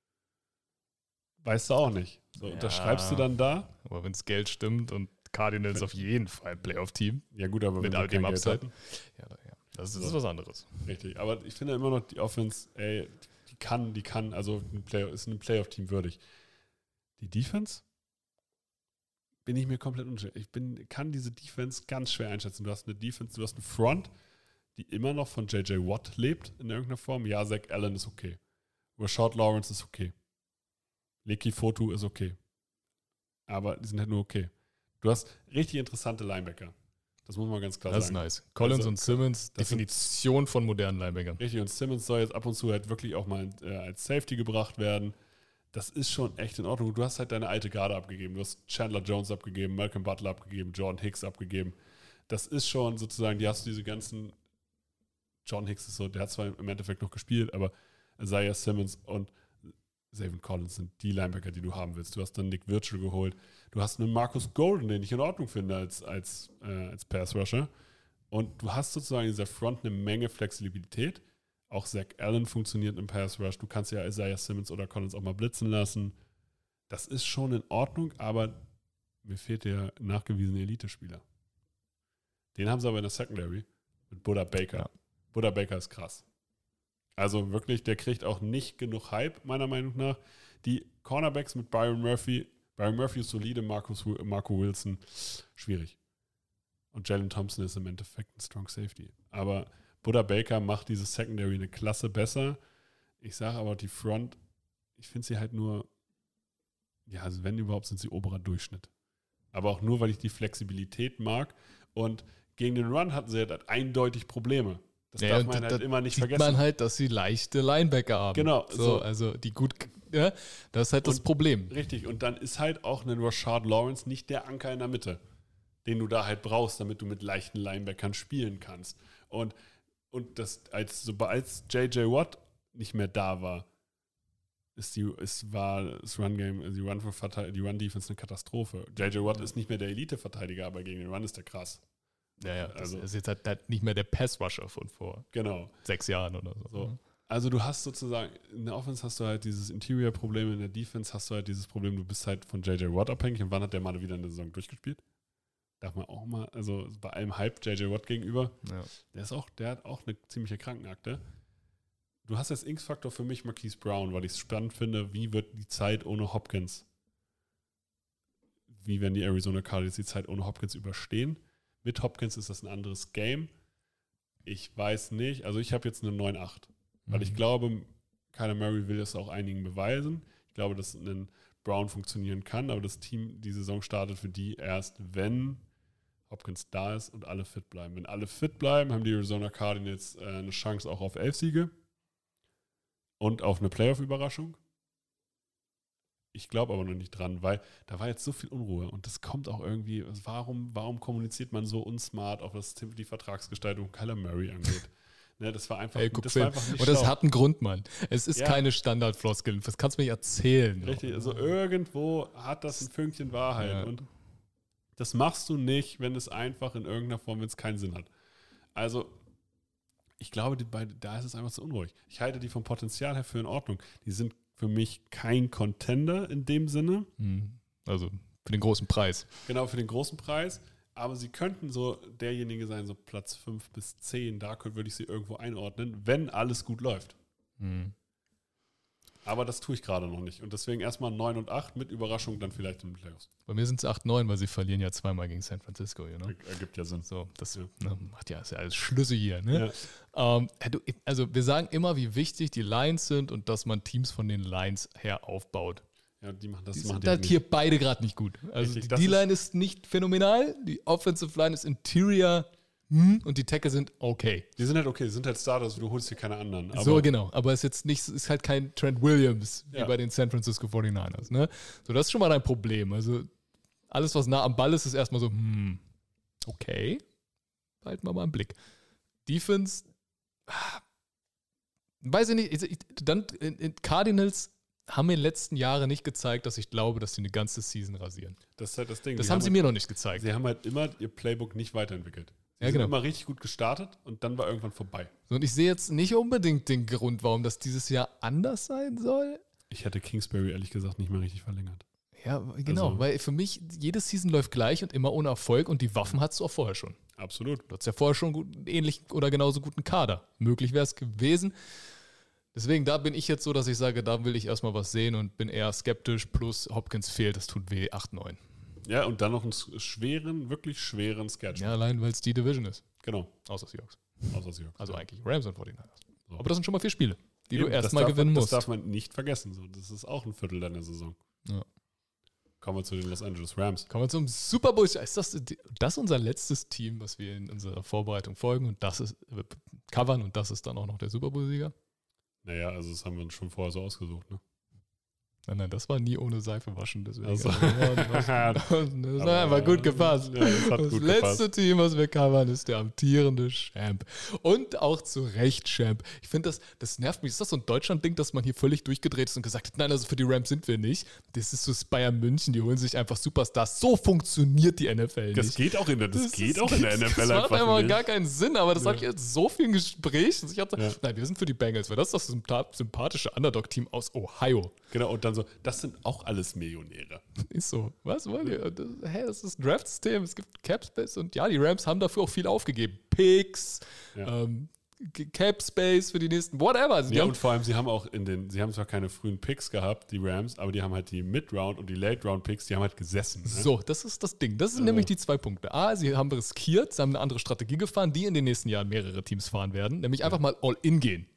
Weißt du auch nicht. So, Ja. unterschreibst du dann da? Aber wenn das Geld stimmt und Cardinals auf jeden Fall ein Playoff-Team. Ja gut, aber Mit wenn all wir kein dem Geld Upside. hatten. Ja, da- ja. Das ist So. was anderes. Richtig. Aber ich finde immer noch, die Offense, ey, die kann, die kann, also ein Play, ist ein Playoff-Team würdig. Die Defense? Bin ich mir komplett unsicher. Ich bin, kann diese Defense ganz schwer einschätzen. Du hast eine Defense, du hast eine Front, die immer noch von J J Watt lebt in irgendeiner Form. Ja, Zach Allen ist okay. Rashad Lawrence ist okay. Leki Fotu ist okay. Aber die sind halt nur okay. Du hast richtig interessante Linebacker. Das muss man ganz klar Das ist sagen. nice. Collins Also, und Simmons, das sind- Definition von modernen Linebackern. Richtig, und Simmons soll jetzt ab und zu halt wirklich auch mal äh, als Safety gebracht werden. Das ist schon echt in Ordnung. Du hast halt deine alte Garde abgegeben. Du hast Chandler Jones abgegeben, Malcolm Butler abgegeben, Jordan Hicks abgegeben. Das ist schon sozusagen, die hast du diese ganzen, John Hicks ist so, der hat zwar im Endeffekt noch gespielt, aber Isaiah Simmons und Zayvon Collins sind die Linebacker, die du haben willst. Du hast dann Nick Virgil geholt. Du hast einen Marcus Golden, den ich in Ordnung finde als, als, äh, als Pass-Rusher. Und du hast sozusagen in dieser Front eine Menge Flexibilität. Auch Zach Allen funktioniert im Pass-Rush. Du kannst ja Isaiah Simmons oder Collins auch mal blitzen lassen. Das ist schon in Ordnung, aber mir fehlt der nachgewiesene Elite-Spieler. Den haben sie aber in der Secondary mit Buda Baker. Ja. Buda Baker ist krass. Also wirklich, der kriegt auch nicht genug Hype, meiner Meinung nach. Die Cornerbacks mit Byron Murphy, Byron Murphy ist solide, Marcus, Marco Wilson, schwierig. Und Jalen Thompson ist im Endeffekt ein Strong Safety. Aber Buda Baker macht diese Secondary eine Klasse besser. Ich sage aber, die Front, ich finde sie halt nur ja, also wenn überhaupt, sind sie oberer Durchschnitt. Aber auch nur, weil ich die Flexibilität mag. Und gegen den Run hatten sie halt eindeutig Probleme. Das Ja, darf und man da- halt da immer nicht sieht vergessen. man halt, dass sie leichte Linebacker haben. Genau, So, so. also die gut, ja, das ist halt das Und- Problem. Richtig, und dann ist halt auch ein Rashard Lawrence nicht der Anker in der Mitte, den du da halt brauchst, damit du mit leichten Linebackern spielen kannst. Und, und das, als, sobald als J J Watt nicht mehr da war, ist die, ist, war das Run-Game, die Run-Defense die Run eine Katastrophe. J J Watt ist nicht mehr der Elite-Verteidiger, aber gegen den Run ist der krass. Ja, ja, das Also- ist jetzt halt, halt nicht mehr der Pass-Rusher von vor Genau. sechs Jahren oder so. So. Also du hast sozusagen, in der Offense hast du halt dieses Interior-Problem, in der Defense hast du halt dieses Problem, du bist halt von J J Watt abhängig. Und wann hat der mal wieder eine Saison durchgespielt? Darf man auch mal, also bei allem Hype J J Watt gegenüber, Ja. der ist auch, der hat auch eine ziemliche Krankenakte. Du hast als X-Faktor für mich Marquise Brown, weil ich es spannend finde, wie wird die Zeit ohne Hopkins, wie werden die Arizona Cardinals die Zeit ohne Hopkins überstehen? Mit Hopkins ist das ein anderes Game. Ich weiß nicht, also ich habe jetzt eine neun acht. Weil ich Mhm. glaube, Kyler Murray will das auch einigen beweisen. Ich glaube, dass ein Brown funktionieren kann, aber das Team, die Saison startet für die erst, wenn Hopkins da ist und alle fit bleiben. Wenn alle fit bleiben, haben die Arizona Cardinals äh, eine Chance auch auf elf Siege und auf eine Playoff-Überraschung. Ich glaube aber noch nicht dran, weil da war jetzt so viel Unruhe und das kommt auch irgendwie, warum, warum kommuniziert man so unsmart, auch was die Vertragsgestaltung Kyler Murray angeht? Ne, das war einfach, Ey, guck, das Phil. war einfach nicht Und das schlau. hat einen Grund, Mann. Es ist Ja. keine Standardfloskel. Das kannst du mir nicht erzählen. Richtig, also irgendwo hat das ein Fünkchen Wahrheit. Ja. Und das machst du nicht, wenn es einfach in irgendeiner Form, wenn es keinen Sinn hat. Also, ich glaube, die beide, da ist es einfach zu unruhig. Ich halte die vom Potenzial her für in Ordnung. Die sind für mich kein Contender in dem Sinne. Hm. Also für den großen Preis. Genau, für den großen Preis. Aber sie könnten so derjenige sein, so Platz fünf bis zehn. Da könnte- würde ich sie irgendwo einordnen, wenn alles gut läuft. Hm. Aber das tue ich gerade noch nicht. Und deswegen erstmal neun und acht mit Überraschung dann vielleicht in den Playoffs. Bei mir sind es acht neun, weil sie verlieren ja zweimal gegen San Francisco. You know? Er- Ergibt ja Sinn. So, das Ja. ne, macht ja, ist ja alles Schlüsse hier. Ne? Ja. Ähm, ja, du, also wir sagen immer, wie wichtig die Lines sind und dass man Teams von den Lines her aufbaut. Ja, die machen das. Die machen sind die halt nicht. hier beide gerade nicht gut. Also Richtig, die das D-Line ist, nicht phänomenal, die Offensive Line ist Interior hm, und die Tackle sind okay. Die sind halt okay, die sind halt Starters, du holst hier keine anderen. Aber so genau, aber es ist jetzt nicht, es ist halt kein Trent Williams wie Ja. bei den San Francisco forty-niners. Ne? So, das ist schon mal dein Problem. Also alles, was nah am Ball ist, ist erstmal so, hm, okay, behalten wir mal im Blick. Defense, ah, weiß ich nicht, ich, ich- dann in, in Cardinals haben mir in den letzten Jahren nicht gezeigt, dass ich glaube, dass sie eine ganze Season rasieren. das ist halt das Ding. Das die haben sie halt, mir noch nicht gezeigt. Sie haben halt immer ihr Playbook nicht weiterentwickelt. Sie Ja, sind genau. immer richtig gut gestartet und dann war irgendwann vorbei. So, und ich sehe jetzt nicht unbedingt den Grund, warum das dieses Jahr anders sein soll. Ich hätte Kingsbury ehrlich gesagt nicht mehr richtig verlängert. Ja, genau, Also- weil für mich jede Season läuft gleich und immer ohne Erfolg und die Waffen hattest du auch vorher schon. Absolut. Du hattest ja vorher schon gut, ähnlich oder genauso guten Kader. Möglich wäre es gewesen. Deswegen, da bin ich jetzt so, dass ich sage, da will ich erstmal was sehen und bin eher skeptisch. Plus Hopkins fehlt, das tut weh, acht neun. Ja, und dann noch einen schweren, wirklich schweren Sketch. Ja, allein weil es die Division ist. Genau. Außer Seahawks. Außer sie. Also eigentlich Rams und forty-niners. So. Aber das sind schon mal vier Spiele, die du Eben, das erstmal darf man- gewinnen musst. Das darf man nicht vergessen. So. Das ist auch ein Viertel deiner Saison. Ja. Kommen wir zu den Los Angeles Rams. Kommen wir zum Super Bowl. Ist das, das unser letztes Team, was wir in unserer Vorbereitung folgen und das ist äh, covern und das ist dann auch noch der Super Bowl-Sieger? Naja, also das haben wir uns schon vorher so ausgesucht. Ne? Nein, nein, das war nie ohne Seife waschen. Deswegen. Ach so. das das Aber- hat einfach gut gepasst. Ja, das hat Das gut letzte gepasst. Team, was wir covern, ist der amtierende Champ. Und auch zu Recht Champ. Ich finde, das, das nervt mich. Ist das so ein Deutschland-Ding, dass man hier völlig durchgedreht ist und gesagt hat, nein, also für die Rams sind wir nicht. Das ist so das Bayern München, die holen sich einfach Superstars. So funktioniert die N F L Das nicht. geht auch in der, das Das geht ist- auch in der N F L Das macht einfach einfach nicht. gar keinen Sinn, aber das Ja. habe ich jetzt so viel Gespräch. dass Ich hatte, Ja. Nein, wir sind für die Bengals, weil das ist das sympa- sympathische Underdog-Team aus Ohio. Genau, und dann so, das sind auch alles Millionäre. Ist so. Was wollt ihr? Das, hä, das ist ein Draft-System, es gibt Cap-Space und ja, die Rams haben dafür auch viel aufgegeben. Picks, Ja. ähm, Cap-Space für die nächsten, whatever. Also die Ja, haben, und vor allem, sie haben auch in den, sie haben zwar keine frühen Picks gehabt, die Rams, aber die haben halt die Mid-Round und die Late-Round-Picks, die haben halt gesessen. Ne? so, das ist das Ding. Das sind Also- nämlich die zwei Punkte. A, sie haben riskiert, sie haben eine andere Strategie gefahren, die in den nächsten Jahren mehrere Teams fahren werden, nämlich einfach mal all in gehen.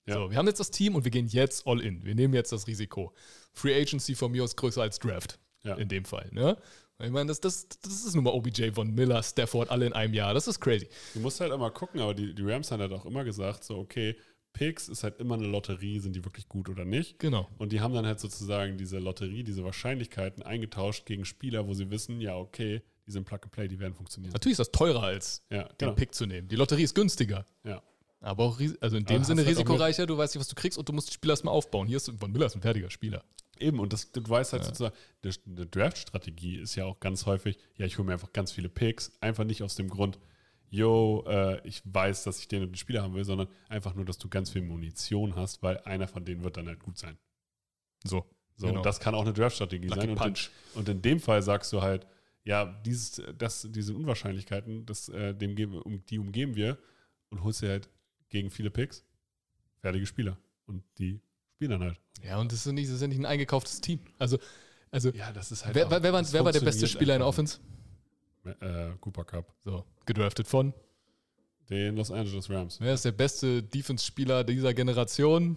Ja. So, wir haben jetzt das Team und wir gehen jetzt all in. Wir nehmen jetzt das Risiko. Free Agency von mir aus größer als Draft. Ja. In dem Fall. Ne? Ich meine, das, das, das ist nun mal O B J, Von Miller, Stafford, alle in einem Jahr. Das ist crazy. Du musst halt immer gucken, aber die, die Rams haben halt auch immer gesagt, so okay, Picks ist halt immer eine Lotterie, sind die wirklich gut oder nicht. Genau. Und die haben dann halt sozusagen diese Lotterie, diese Wahrscheinlichkeiten eingetauscht gegen Spieler, wo sie wissen, ja okay, die sind Plug-and-Play, die werden funktionieren. Natürlich ist das teurer, als Ja, den genau. Pick zu nehmen. Die Lotterie ist günstiger. Ja. Aber auch ris- also in dem Aber Sinne hast halt auch risikoreicher, du weißt nicht, was du kriegst und du musst die Spieler erstmal aufbauen. Hier ist Von Miller ist ein fertiger Spieler. Eben, und das, du weißt halt sozusagen, die- eine Draft-Strategie ist ja auch ganz häufig, ja, ich hole mir einfach ganz viele Picks, einfach nicht aus dem Grund, yo, äh, ich weiß, dass ich den und den Spieler haben will, sondern einfach nur, dass du ganz viel Munition hast, weil einer von denen wird dann halt gut sein. So. So, Genau. und das kann auch eine Draft-Strategie Lucky sein. Und in, Punch. und in dem Fall sagst du halt, ja, dieses, das, diese Unwahrscheinlichkeiten, das, äh, dem geben, um, die umgeben wir und holst dir halt gegen viele Picks fertige Spieler. Und die spielen dann halt. Ja, und das ist, nicht, das ist ja nicht ein eingekauftes Team. Also, also Ja, das ist halt. wer, auch, wer, wer, war, das wer war der beste funktioniert Spieler in der einfach Offense? nicht. Äh, Cooper Cup. So, gedraftet von. Den Los Angeles Rams. Wer ist der beste Defense-Spieler dieser Generation?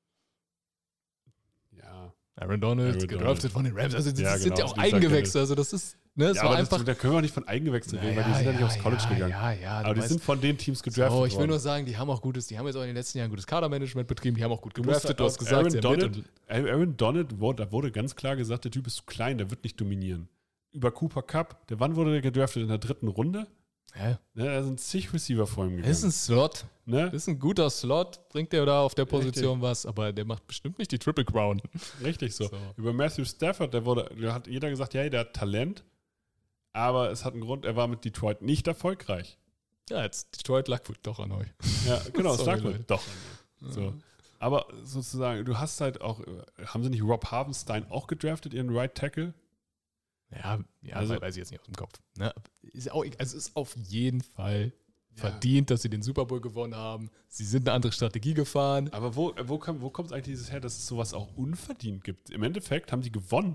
Ja. Aaron Donald, Aaron gedraftet Donald. von den Rams. Also das Ja, sind genau, ja auch dieser Eigengewächse. Also das ist, ne, das Ja, war aber einfach. das, da können wir auch nicht von Eigengewächsen reden, weil die sind ja nicht aufs College ja, gegangen. Ja, ja, aber du die weißt- sind von den Teams gedraftet Oh, ich will worden. nur sagen, die haben auch gutes, die haben jetzt auch in den letzten Jahren gutes Kadermanagement betrieben, die haben auch gut Du musst gedraftet, halt du hast auch gesagt, Aaron sie haben mit Donald, und- Aaron Donald, wurde, da wurde ganz klar gesagt, der Typ ist zu klein, der wird nicht dominieren. Über Cooper Cup, der wann wurde der gedraftet? In der dritten Runde? Ja, Ne, da sind zig Receiver vor ihm gegangen. das ist ein Slot, ne? das ist ein guter Slot, bringt der da auf der Position was, aber der macht bestimmt nicht die Triple Crown. Richtig so. So. Über Matthew Stafford, der wurde, da hat jeder gesagt, ja, der hat Talent, aber es hat einen Grund, er war mit Detroit nicht erfolgreich. Ja, jetzt Detroit lag wohl doch an euch. Ja, genau, es Sorry, lag wohl Leute. doch. So. Aber sozusagen, du hast halt auch, haben sie nicht Rob Harvenstein auch gedraftet, ihren Right Tackle? Ja, ja Also- weiß ich jetzt nicht aus dem Kopf. Ne? Ist auch, also es ist auf jeden Fall Ja. verdient, dass sie den Super Bowl gewonnen haben. Sie sind eine andere Strategie gefahren. Aber wo, wo, kommt, wo kommt eigentlich dieses her, dass es sowas auch unverdient gibt? Im Endeffekt haben die gewonnen.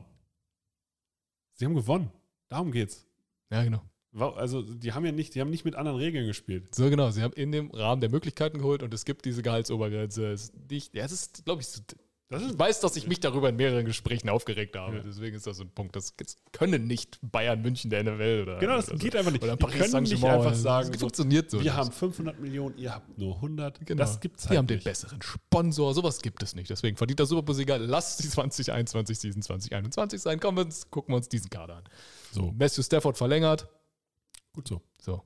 Sie haben gewonnen. Darum geht's. Ja, genau. Wa- Also, die haben ja nicht, die haben nicht mit anderen Regeln gespielt. So genau, sie haben in dem Rahmen der Möglichkeiten geholt und es gibt diese Gehaltsobergrenze. Es ist nicht, ja, es ist, glaube ich, so, Das ich ist, weiß, dass ich mich darüber in mehreren Gesprächen aufgeregt habe. Ja. Deswegen ist das so ein Punkt. Das, das können nicht Bayern München der N F L oder. genau, das oder geht so. einfach nicht. Oder Die Paris können nicht Saint-Germain. einfach Das sagen, so, funktioniert so. wir nicht. haben fünfhundert Millionen, ihr habt nur hundert. Genau. Das gibt's halt Die haben nicht. den besseren Sponsor. Sowas gibt es nicht. Deswegen verdient der Super Bowl-Sieger. Lass die zwanzig einundzwanzig Season zwanzig einundzwanzig sein. Kommen wir uns, gucken wir uns diesen Kader an. So, Matthew Stafford verlängert. gut so. So.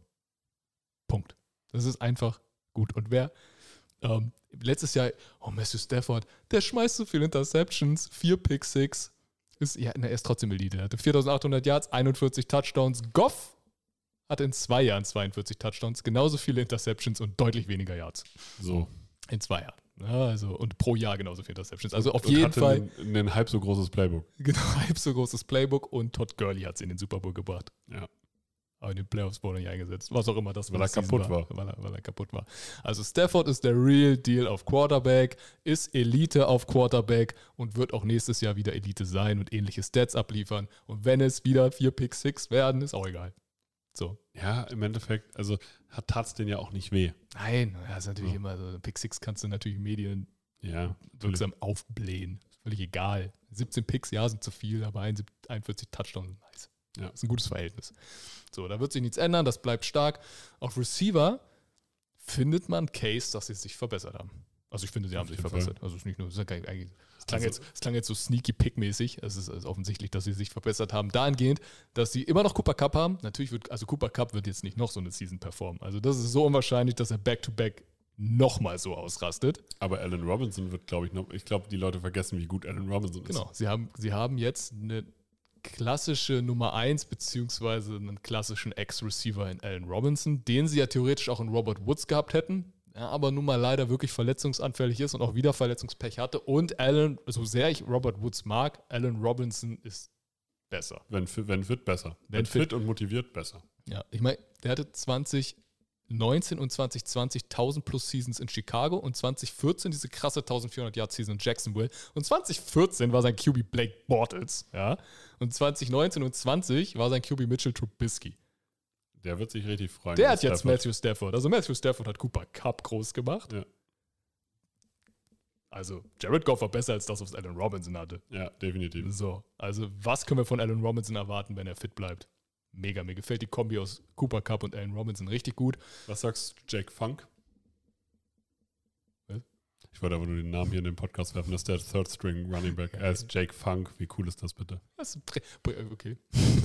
Punkt. Das ist einfach gut. Und wer ähm, letztes Jahr, oh, Matthew Stafford, der schmeißt so viele Interceptions, vier Pick Six, ist, ja, na, er ist trotzdem Elite. Er hatte viertausendachthundert Yards, einundvierzig Touchdowns. Goff hatte in zwei Jahren zweiundvierzig Touchdowns, genauso viele Interceptions und deutlich weniger Yards. So. In zwei Jahren. Ja, also, und pro Jahr genauso viele Interceptions. Also auf Und jeden hatte Fall Ein, ein halb so großes Playbook. genau halb so großes Playbook und Todd Gurley hat es in den Super Bowl gebracht. Ja. Aber in den Playoffs wurde er nicht eingesetzt. Was auch immer das Weil für er eine kaputt Season war. Weil er, weil er kaputt war. Also Stafford ist der Real Deal auf Quarterback, ist Elite auf Quarterback und wird auch nächstes Jahr wieder Elite sein und ähnliche Stats abliefern. Und wenn es wieder vier Pick Six werden, ist auch egal. So. Ja, im Endeffekt, also hat tat's den ja auch nicht weh. Nein, das ist natürlich Ja. immer so. Pick Six kannst du natürlich Medien Ja, wirksam aufblähen. Ist völlig egal. siebzehn Picks, ja, sind zu viel, aber einundvierzig Touchdowns sind nice. Ja. Das ist ein gutes Verhältnis. So, da wird sich nichts ändern, das bleibt stark. Auf Receiver findet man Case, dass sie sich verbessert haben. Also ich finde, sie haben Auf sich jeden verbessert. Also es ist nicht nur, es ist eigentlich, eigentlich- es klang, Also- jetzt, es klang jetzt so sneaky pick-mäßig. Es ist, es ist offensichtlich, dass sie sich verbessert haben. Dahingehend, dass sie immer noch Cooper Cup haben. Natürlich wird, also Cooper Cup wird jetzt nicht noch so eine Season performen. Also das ist so unwahrscheinlich, dass er back-to-back nochmal so ausrastet. aber Allen Robinson wird, glaube ich, noch, ich glaube, die Leute vergessen, wie gut Allen Robinson ist. Genau, sie haben, sie haben jetzt eine klassische Nummer eins beziehungsweise einen klassischen Ex-Receiver in Allen Robinson, den sie ja theoretisch auch in Robert Woods gehabt hätten, ja, aber nun mal leider wirklich verletzungsanfällig ist und auch wieder Verletzungspech hatte. Und Allen, so sehr ich Robert Woods mag, Allen Robinson ist besser. Wenn, fit- wenn fit, besser. Wenn Wenn, fit. fit und motiviert, besser. Ja, ich meine, der hatte zwanzig neunzehn und zwanzig zwanzig tausend plus Seasons in Chicago und zwanzig vierzehn diese krasse eintausendvierhundert Yard Season in Jacksonville und zwanzig vierzehn war sein Q B Blake Bortles, ja, und zwanzig neunzehn und zwanzig war sein Q B Mitchell Trubisky. Der wird sich richtig freuen. Der über hat jetzt Stafford. Matthew Stafford, also Matthew Stafford hat Cooper Cup groß gemacht. Ja. Also Jared Goff war besser als das, was Allen Robinson hatte. Ja, definitiv. So, also was können wir von Allen Robinson erwarten, wenn er fit bleibt? Mega, mir gefällt die Kombi aus Cooper Kupp und Allen Robinson richtig gut. Was sagst du, Jake Funk? Was? Ich wollte aber nur den Namen hier in den Podcast werfen, das ist der Third String Running Back. Er ist Jake Funk. Wie cool ist das bitte? Das ist okay.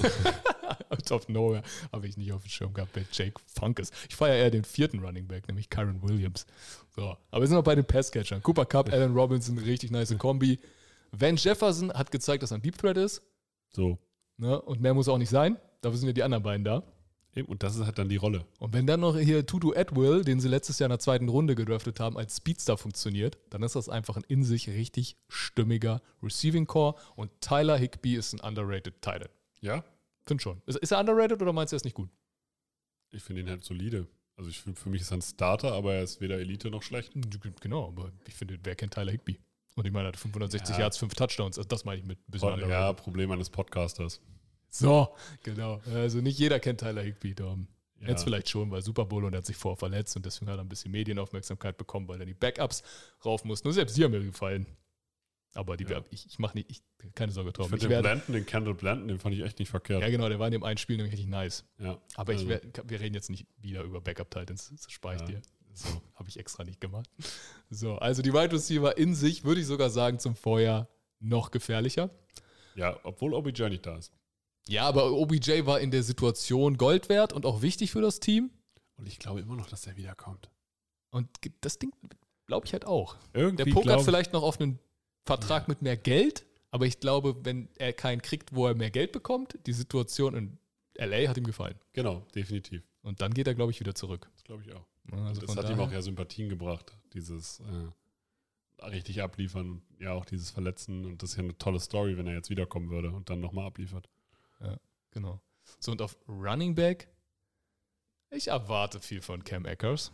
Out of nowhere habe ich nicht auf dem Schirm gehabt, wer Jake Funk ist. Ich feiere eher den vierten Running Back, nämlich Kyron Williams. So, aber wir sind noch bei den Passcatchern. Cooper Kupp, Allen Robinson, richtig nice Kombi. Van Jefferson hat gezeigt, dass er ein Deep Threat ist. So. Ne? Und mehr muss auch nicht sein. Dafür sind ja die anderen beiden da. Eben, und das ist halt dann die Rolle. Und wenn dann noch hier Tutu Atwell, den sie letztes Jahr in der zweiten Runde gedraftet haben, als Speedster funktioniert, dann ist das einfach ein in sich richtig stimmiger Receiving Core. Und Tyler Higbee ist ein underrated Tight End. Ja? Find schon. Ist, ist er underrated oder meinst du, er ist nicht gut? Ich finde ihn halt solide. Also ich finde, für mich ist er ein Starter, aber er ist weder Elite noch schlecht. Genau, aber ich finde, wer kennt Tyler Higbee? Und ich meine, er hat fünfhundertsechzig Ja. Yards, fünf Touchdowns. Also das meine ich mit ein bisschen Ja, underrated. Problem eines Podcasters. So, genau. Also nicht jeder kennt Tyler Higbee. Dom. Ja. Jetzt vielleicht schon, weil Super Bowl und er hat sich vorher verletzt und deswegen hat er ein bisschen Medienaufmerksamkeit bekommen, weil dann die Backups rauf mussten. Nur selbst die haben mir gefallen. Aber die, Ja. ich, ich mache nicht, ich, keine Sorge, Ich Torben. finde Ich den werde, Blanton, den Kendall Blanton, den fand ich echt nicht verkehrt. ja, genau, der war in dem einen Spiel nämlich richtig nice. Ja. Aber ich also, werd, wir reden jetzt nicht wieder über Backup-Titans, das spare ich Ja. dir. So, habe ich extra nicht gemacht. So, also die Wide Receiver in sich, würde ich sogar sagen, zum Vorjahr noch gefährlicher. ja, obwohl O B J nicht da ist. Ja, aber O B J war in der Situation Gold wert und auch wichtig für das Team. Und ich glaube immer noch, dass er wiederkommt. Und das Ding glaube ich halt auch. Irgendwie Der pokert glaub- vielleicht noch auf einen Vertrag Ja. mit mehr Geld, aber ich glaube, wenn er keinen kriegt, wo er mehr Geld bekommt, die Situation in L A hat ihm gefallen. Genau, definitiv. Und dann geht er, glaube ich, wieder zurück. Das glaube ich auch. Also das von hat ihm daher- auch ja Sympathien gebracht, dieses äh, richtig abliefern und ja auch dieses Verletzen. Und das ist ja eine tolle Story, wenn er jetzt wiederkommen würde und dann nochmal abliefert. Genau. So, und auf Running Back, ich erwarte viel von Cam Akers.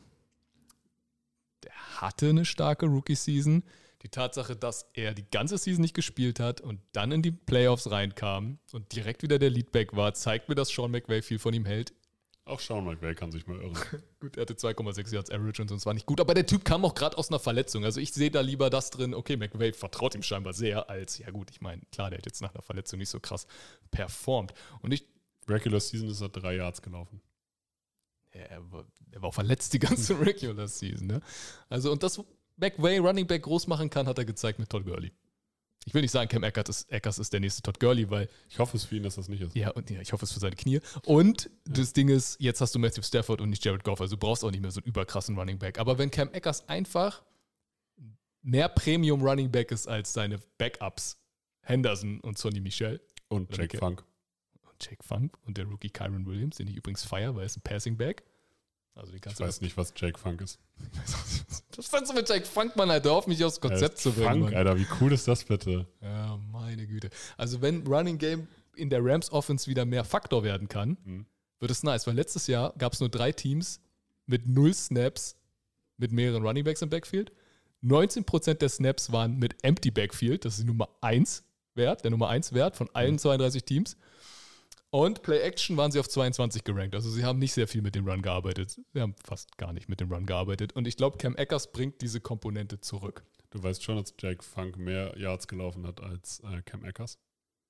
Der hatte eine starke Rookie-Season. Die Tatsache, dass er die ganze Season nicht gespielt hat und dann in die Playoffs reinkam und direkt wieder der Leadback war, zeigt mir, dass Sean McVay viel von ihm hält. Auch Sean McVay kann sich mal irren. Gut, er hatte zwei Komma sechs Yards Average und sonst war nicht gut. Aber der Typ kam auch gerade aus einer Verletzung. Also ich sehe da lieber das drin, okay, McVay vertraut ihm scheinbar sehr, als, ja gut, ich meine, klar, der hat jetzt nach einer Verletzung nicht so krass performt. Und ich, Regular Season ist er drei Yards gelaufen. er war, er war auch verletzt die ganze Regular Season. Ne? Also und das McVay Running Back groß machen kann, hat er gezeigt mit Todd Gurley. Ich will nicht sagen, Cam Akers ist, Akers ist der nächste Todd Gurley, weil Ich hoffe es für ihn, dass das nicht ist. ja, und ja, ich hoffe es für seine Knie. Und das Ding ist, jetzt hast du Matthew Stafford und nicht Jared Goff, also du brauchst auch nicht mehr so einen überkrassen Running Back. Aber wenn Cam Akers einfach mehr Premium Running Back ist als seine Backups, Henderson und Sonny Michel Und Oder Jake Michael- Funk. und Jake Funk und der Rookie Kyron Williams, den ich übrigens feiere, weil er ist ein Passing Back. Also den Ich kannst du weiß nicht, was Jake Funk ist. Was fandst du mit Jake Funk, Mann, Alter? Auf mich aufs Konzept zu bringen. Funk, Mann. Alter, wie cool ist das bitte? Ja, meine Güte. Also wenn Running Game in der Rams Offense wieder mehr Faktor werden kann, Mhm. wird es nice. Weil letztes Jahr gab es nur drei Teams mit null Snaps mit mehreren Running Backs im Backfield. neunzehn Prozent der Snaps waren mit Empty Backfield. Das ist die Nummer eins Wert, der Nummer eins Wert von allen Mhm. zweiunddreißig Teams. Und Play Action waren sie auf zweiundzwanzig gerankt. Also sie haben nicht sehr viel mit dem Run gearbeitet. Sie haben fast gar nicht mit dem Run gearbeitet. Und ich glaube, Cam Akers bringt diese Komponente zurück. Du weißt schon, dass Jake Funk mehr Yards gelaufen hat als äh, Cam Akers?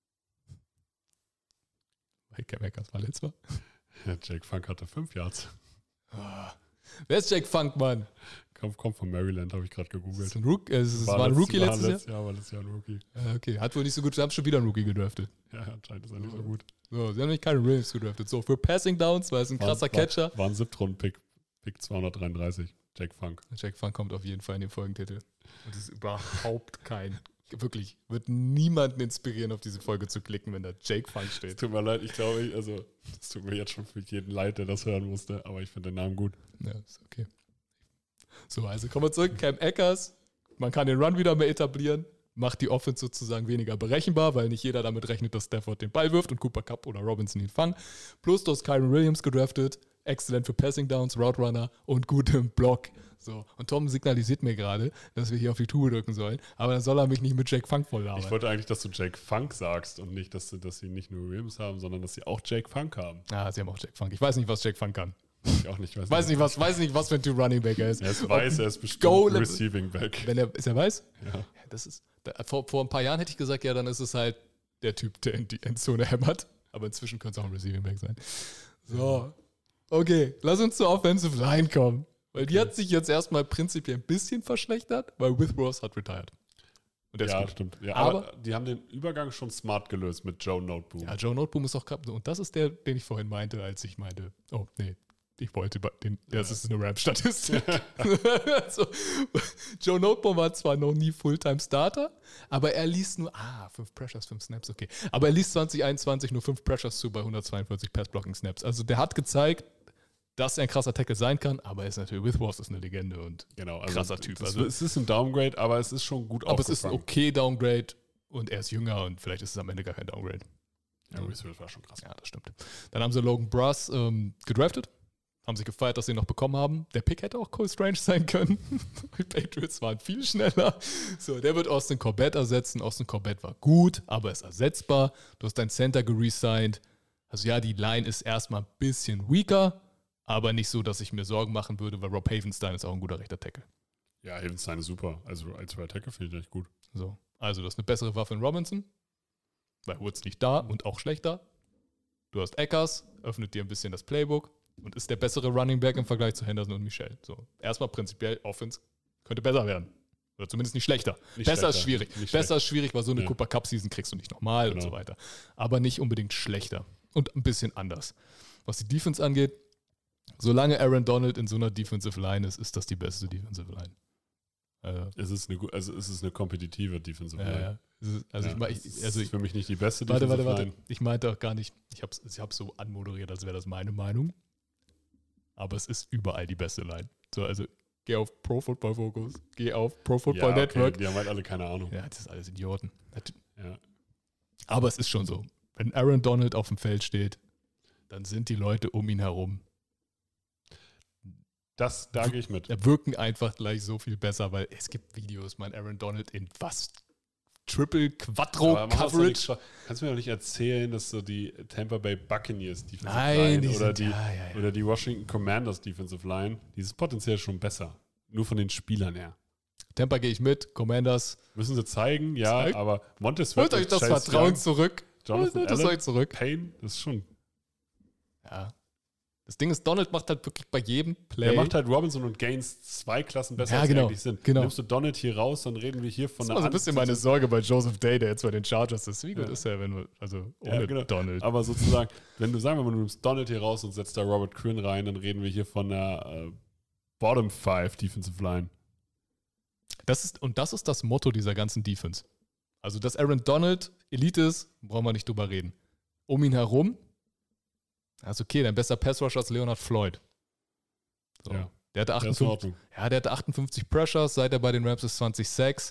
Weil Cam Akers verletzt war. Ja, Jake Funk hatte fünf Yards. Ah. Wer ist Jake Funk, Mann? Kommt, kommt von Maryland, habe ich gerade Das gegoogelt. ist ein Rook, äh, es war ein Rookie war letztes letztes Jahr? Jahr. War letztes Jahr ein Rookie. Ja, okay, hat wohl nicht so gut, sie haben schon wieder einen Rookie gedraftet. Ja, anscheinend ist er nicht so gut. So, sie haben nämlich keinen Williams gedraftet. So, für Passing Downs, weil es ein krasser war, Catcher. War, war ein Siebtrunden-Pick, Pick zweihundertdreiunddreißig. Jake Funk. Jake Funk kommt auf jeden Fall in den Folgentitel. Und es ist überhaupt kein, wirklich, wird niemanden inspirieren, auf diese Folge zu klicken, wenn da Jake Funk Es steht. tut mir leid, ich glaube, ich, also, es tut mir jetzt schon für jeden leid, der das hören musste, aber ich finde den Namen gut. Ja, ist okay. So, also kommen wir zurück. Cam Akers, man kann den Run wieder mehr etablieren, macht die Offense sozusagen weniger berechenbar, weil nicht jeder damit rechnet, dass Stafford den Ball wirft und Cooper Kupp oder Robinson ihn fangen. Plus, du hast Kyron Williams gedraftet, exzellent für Passing Downs, Route Runner und gut im Block. So, und Tom signalisiert mir gerade, dass wir hier auf die Tube drücken sollen, aber dann soll er mich nicht mit Jake Funk voll labern. Ich wollte eigentlich, dass du Jake Funk sagst und nicht, dass, du, dass sie nicht nur Williams haben, sondern dass sie auch Jake Funk haben. Ah, sie haben auch Jake Funk. Ich weiß nicht, was Jake Funk kann. Ich auch nicht. Weiß, Weiß nicht, was, weiß nicht, was für ein Typ Running Back er ist. Er ist weiß, er ist bestimmt Goal- ein Receiving Back. Wenn er, ist er weiß? Ja. Ja, das ist, da, vor, vor ein paar Jahren hätte ich gesagt, ja, dann ist es halt der Typ, der in die Endzone hämmert. Aber inzwischen könnte es auch ein Receiving Back sein. So. Okay, lass uns zur Offensive Line kommen. Weil die hat sich jetzt erstmal prinzipiell ein bisschen verschlechtert, weil Withrows hat retired. Und der Ja, ist gut. stimmt. Ja, Aber- aber, die haben den Übergang schon smart gelöst mit Joe Noteboom. Ja, Joe Noteboom ist auch gerade. Und das ist der, den ich vorhin meinte, als ich meinte, oh, nee, ich wollte, bei- den, das Ja. ist eine Rap-Statistik. also, Joe Noteboom war zwar noch nie Fulltime-Starter, aber er ließ nur, ah, fünf Pressures, fünf Snaps, okay. Aber er ließ zwanzig einundzwanzig nur fünf Pressures zu bei hundertzweiundvierzig Pass-Blocking-Snaps. Also der hat gezeigt, dass er ein krasser Tackle sein kann, aber er ist natürlich, Withrows ist eine Legende und Genau, also krasser Typ. Das, Also, es ist ein Downgrade, aber es ist schon gut aber es ist ein aufgefangen. okay Downgrade und er ist jünger und vielleicht ist es am Ende gar kein Downgrade. Ja, Research war schon krass. Ja, das stimmt. Dann haben sie Logan Bruss ähm, gedraftet, haben sich gefeiert, dass sie ihn noch bekommen haben. Der Pick hätte auch Cole Strange sein können. Die Patriots waren viel schneller. So, der wird Austin Corbett ersetzen. Austin Corbett war gut, aber ist ersetzbar. Du hast deinen Center geresigned. Also ja, die Line ist erstmal ein bisschen weaker, aber nicht so, dass ich mir Sorgen machen würde, weil Rob Havenstein ist auch ein guter rechter Tackle. Ja, Havenstein ist super. Also als Right Tackle finde ich echt gut. So, also du hast eine bessere Waffe in Robinson, weil Woods nicht da und auch schlechter. Du hast Eckers, öffnet dir ein bisschen das Playbook und ist der bessere Running Back im Vergleich zu Henderson und Michel. So, erstmal prinzipiell Offense könnte besser werden. Oder zumindest nicht schlechter. Nicht besser schlechter. ist schwierig. Nicht besser schlechter. ist schwierig, weil so eine Ja. Cooper Cup Season kriegst du nicht nochmal und Genau. so weiter. Aber nicht unbedingt schlechter. Und ein bisschen anders. Was die Defense angeht, solange Aaron Donald in so einer Defensive Line ist, ist das die beste Defensive Line. Also, Es ist eine, gu- also es ist eine kompetitive Defensive ja, Line. ja. Es ist- Also Ja, ich, mein, es ich, ist also ich, für mich nicht die beste Warte, Defensive warte, warte. Line. Ich meinte auch gar nicht, ich habe es ich hab's so anmoderiert, als wäre das meine Meinung. Aber es ist überall die beste Line. So, also geh auf Pro Football Focus, geh auf Pro Football Ja, okay, Network. die haben halt alle keine Ahnung. Ja, das ist alles Idioten. Ja. Aber es ist schon so. Wenn Aaron Donald auf dem Feld steht, dann sind die Leute um ihn herum. Das, da gehe ich mit. Da wirken einfach gleich so viel besser, weil es gibt Videos, mein Aaron Donald in was? Triple, Quattro Aber mach das doch Coverage? nicht schwa- Kannst du mir doch nicht erzählen, dass so die Tampa Bay Buccaneers Defensive Nein, die Line oder, sind, die, ja, ja, ja. oder die Washington Commanders Defensive Line, die ist potenziell schon besser. Nur von den Spielern her. Tampa gehe ich mit, Commanders. Müssen sie zeigen, ja, Zeig. aber Montez Holt euch mit das Chase Vertrauen Young, zurück. Jonathan Holt es Allen, euch zurück. Payne, das ist schon. Ja. Das Ding ist, Donald macht halt wirklich bei jedem Play. Der macht halt Robinson und Gaines zwei Klassen besser, Ja, als genau, sie eigentlich sind. genau. Nimmst du Donald hier raus, dann reden wir hier das von ist einer immer so ein bisschen meine An- Sorge bei Joseph Day, der jetzt bei den Chargers ist. Wie gut Ja. ist er, wenn wir, also Ja, ohne genau. Donald. Aber sozusagen, wenn du sagen wir mal, du nimmst Donald hier raus und setzt da Robert Quinn rein, dann reden wir hier von einer äh, Bottom Five Defensive Line. Das ist, und das ist das Motto dieser ganzen Defense. Also, dass Aaron Donald Elite ist, brauchen wir nicht drüber reden. Um ihn herum, also okay, dein bester Pass-Rusher ist Leonard Floyd. So. Ja. Der hatte Das ist in achtundfünfzig, Ordnung. ja, der hatte achtundfünfzig Pressures, seit er bei den Rams ist zwanzig Sacks.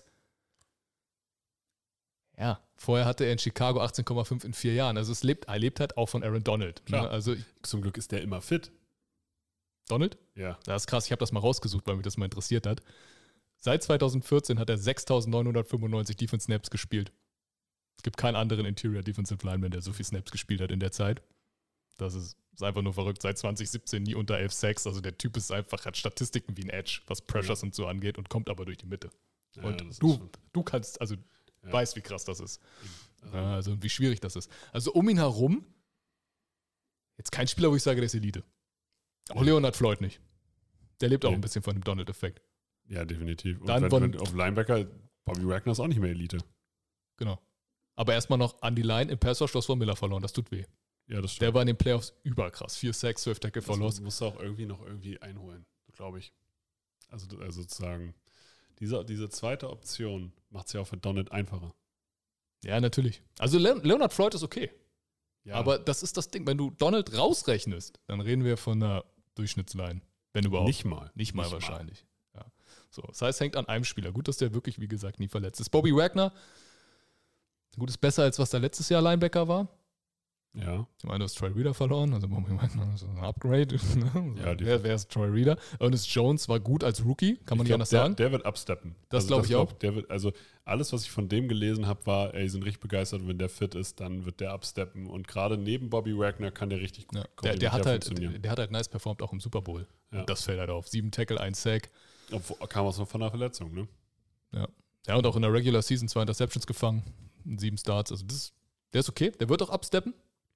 Ja, vorher hatte er in Chicago achtzehn Komma fünf in vier Jahren. Also es lebt, er lebt halt auch von Aaron Donald. Ne? Klar. Also Zum Glück ist der immer fit. Donald? Ja. Das ist krass, ich habe das mal rausgesucht, weil mich das mal interessiert hat. Seit zweitausendvierzehn hat er sechstausendneunhundertfünfundneunzig Defense Snaps gespielt. Es gibt keinen anderen Interior Defensive Lineman, der so viel Snaps gespielt hat in der Zeit. Das ist, ist einfach nur verrückt. Seit zwanzig siebzehn nie unter elf Sacks. Also der Typ ist einfach, hat Statistiken wie ein Edge, was Pressures Ja. und so angeht und kommt aber durch die Mitte. Ja, und das ist du, schon- du kannst, also Ja. weißt, wie krass das ist. Also, Ja, also wie schwierig das ist. Also um ihn herum, jetzt kein Spieler, wo ich sage, der ist Elite. Auch Nee. Leonard Floyd nicht. Der lebt auch Nee. ein bisschen von dem Donald-Effekt. ja, definitiv. Und Dann wenn, von- wenn auf Linebacker, Bobby Wagner ist auch nicht mehr Elite. Genau. Aber erstmal noch an die Line im Pass Rush, du hast von Miller verloren. Das tut weh. Ja, das stimmt. Der war in den Playoffs überkrass. Vier Sacks, zwölf Tackle Das Verlust. musst du auch irgendwie noch irgendwie einholen, glaube ich. Also, also sozusagen, diese, diese zweite Option macht es ja auch für Donald einfacher. Ja, natürlich. Also Le Leonard Floyd ist okay. Ja, Aber das ist das Ding. Wenn du Donald rausrechnest, dann reden wir von einer Durchschnittsline. Wenn überhaupt. nicht mal. Nicht mal wahrscheinlich. Ja. So, das heißt, es hängt an einem Spieler. Gut, dass der wirklich, wie gesagt, nie verletzt ist. Bobby Wagner, gut, ist besser, als was der letztes Jahr Linebacker war. Ja. Ich meine, du hast Troy Reader verloren, also so ein Upgrade. Ne? Ja, die- wer, wer ist Troy Reader? Ernest Jones war gut als Rookie, kann man Ich nicht glaub, anders der, sagen. Der wird absteppen. Das glaub ich glaub, auch. Der wird, also alles, was ich von dem gelesen habe, war, ey, die sind richtig begeistert und wenn der fit ist, dann wird der absteppen. Und gerade neben Bobby Wagner kann der richtig gut Ja, der, der, hat halt, funktionieren. der, der hat halt nice performt, auch im Super Bowl. Ja. Und das fällt halt auf. Sieben Tackle, ein Sack. Obwohl, kam auch noch von einer Verletzung, ne? Ja. ja, und auch in der Regular Season zwei Interceptions gefangen. Sieben Starts. Also das, der ist okay. Der wird auch absteppen.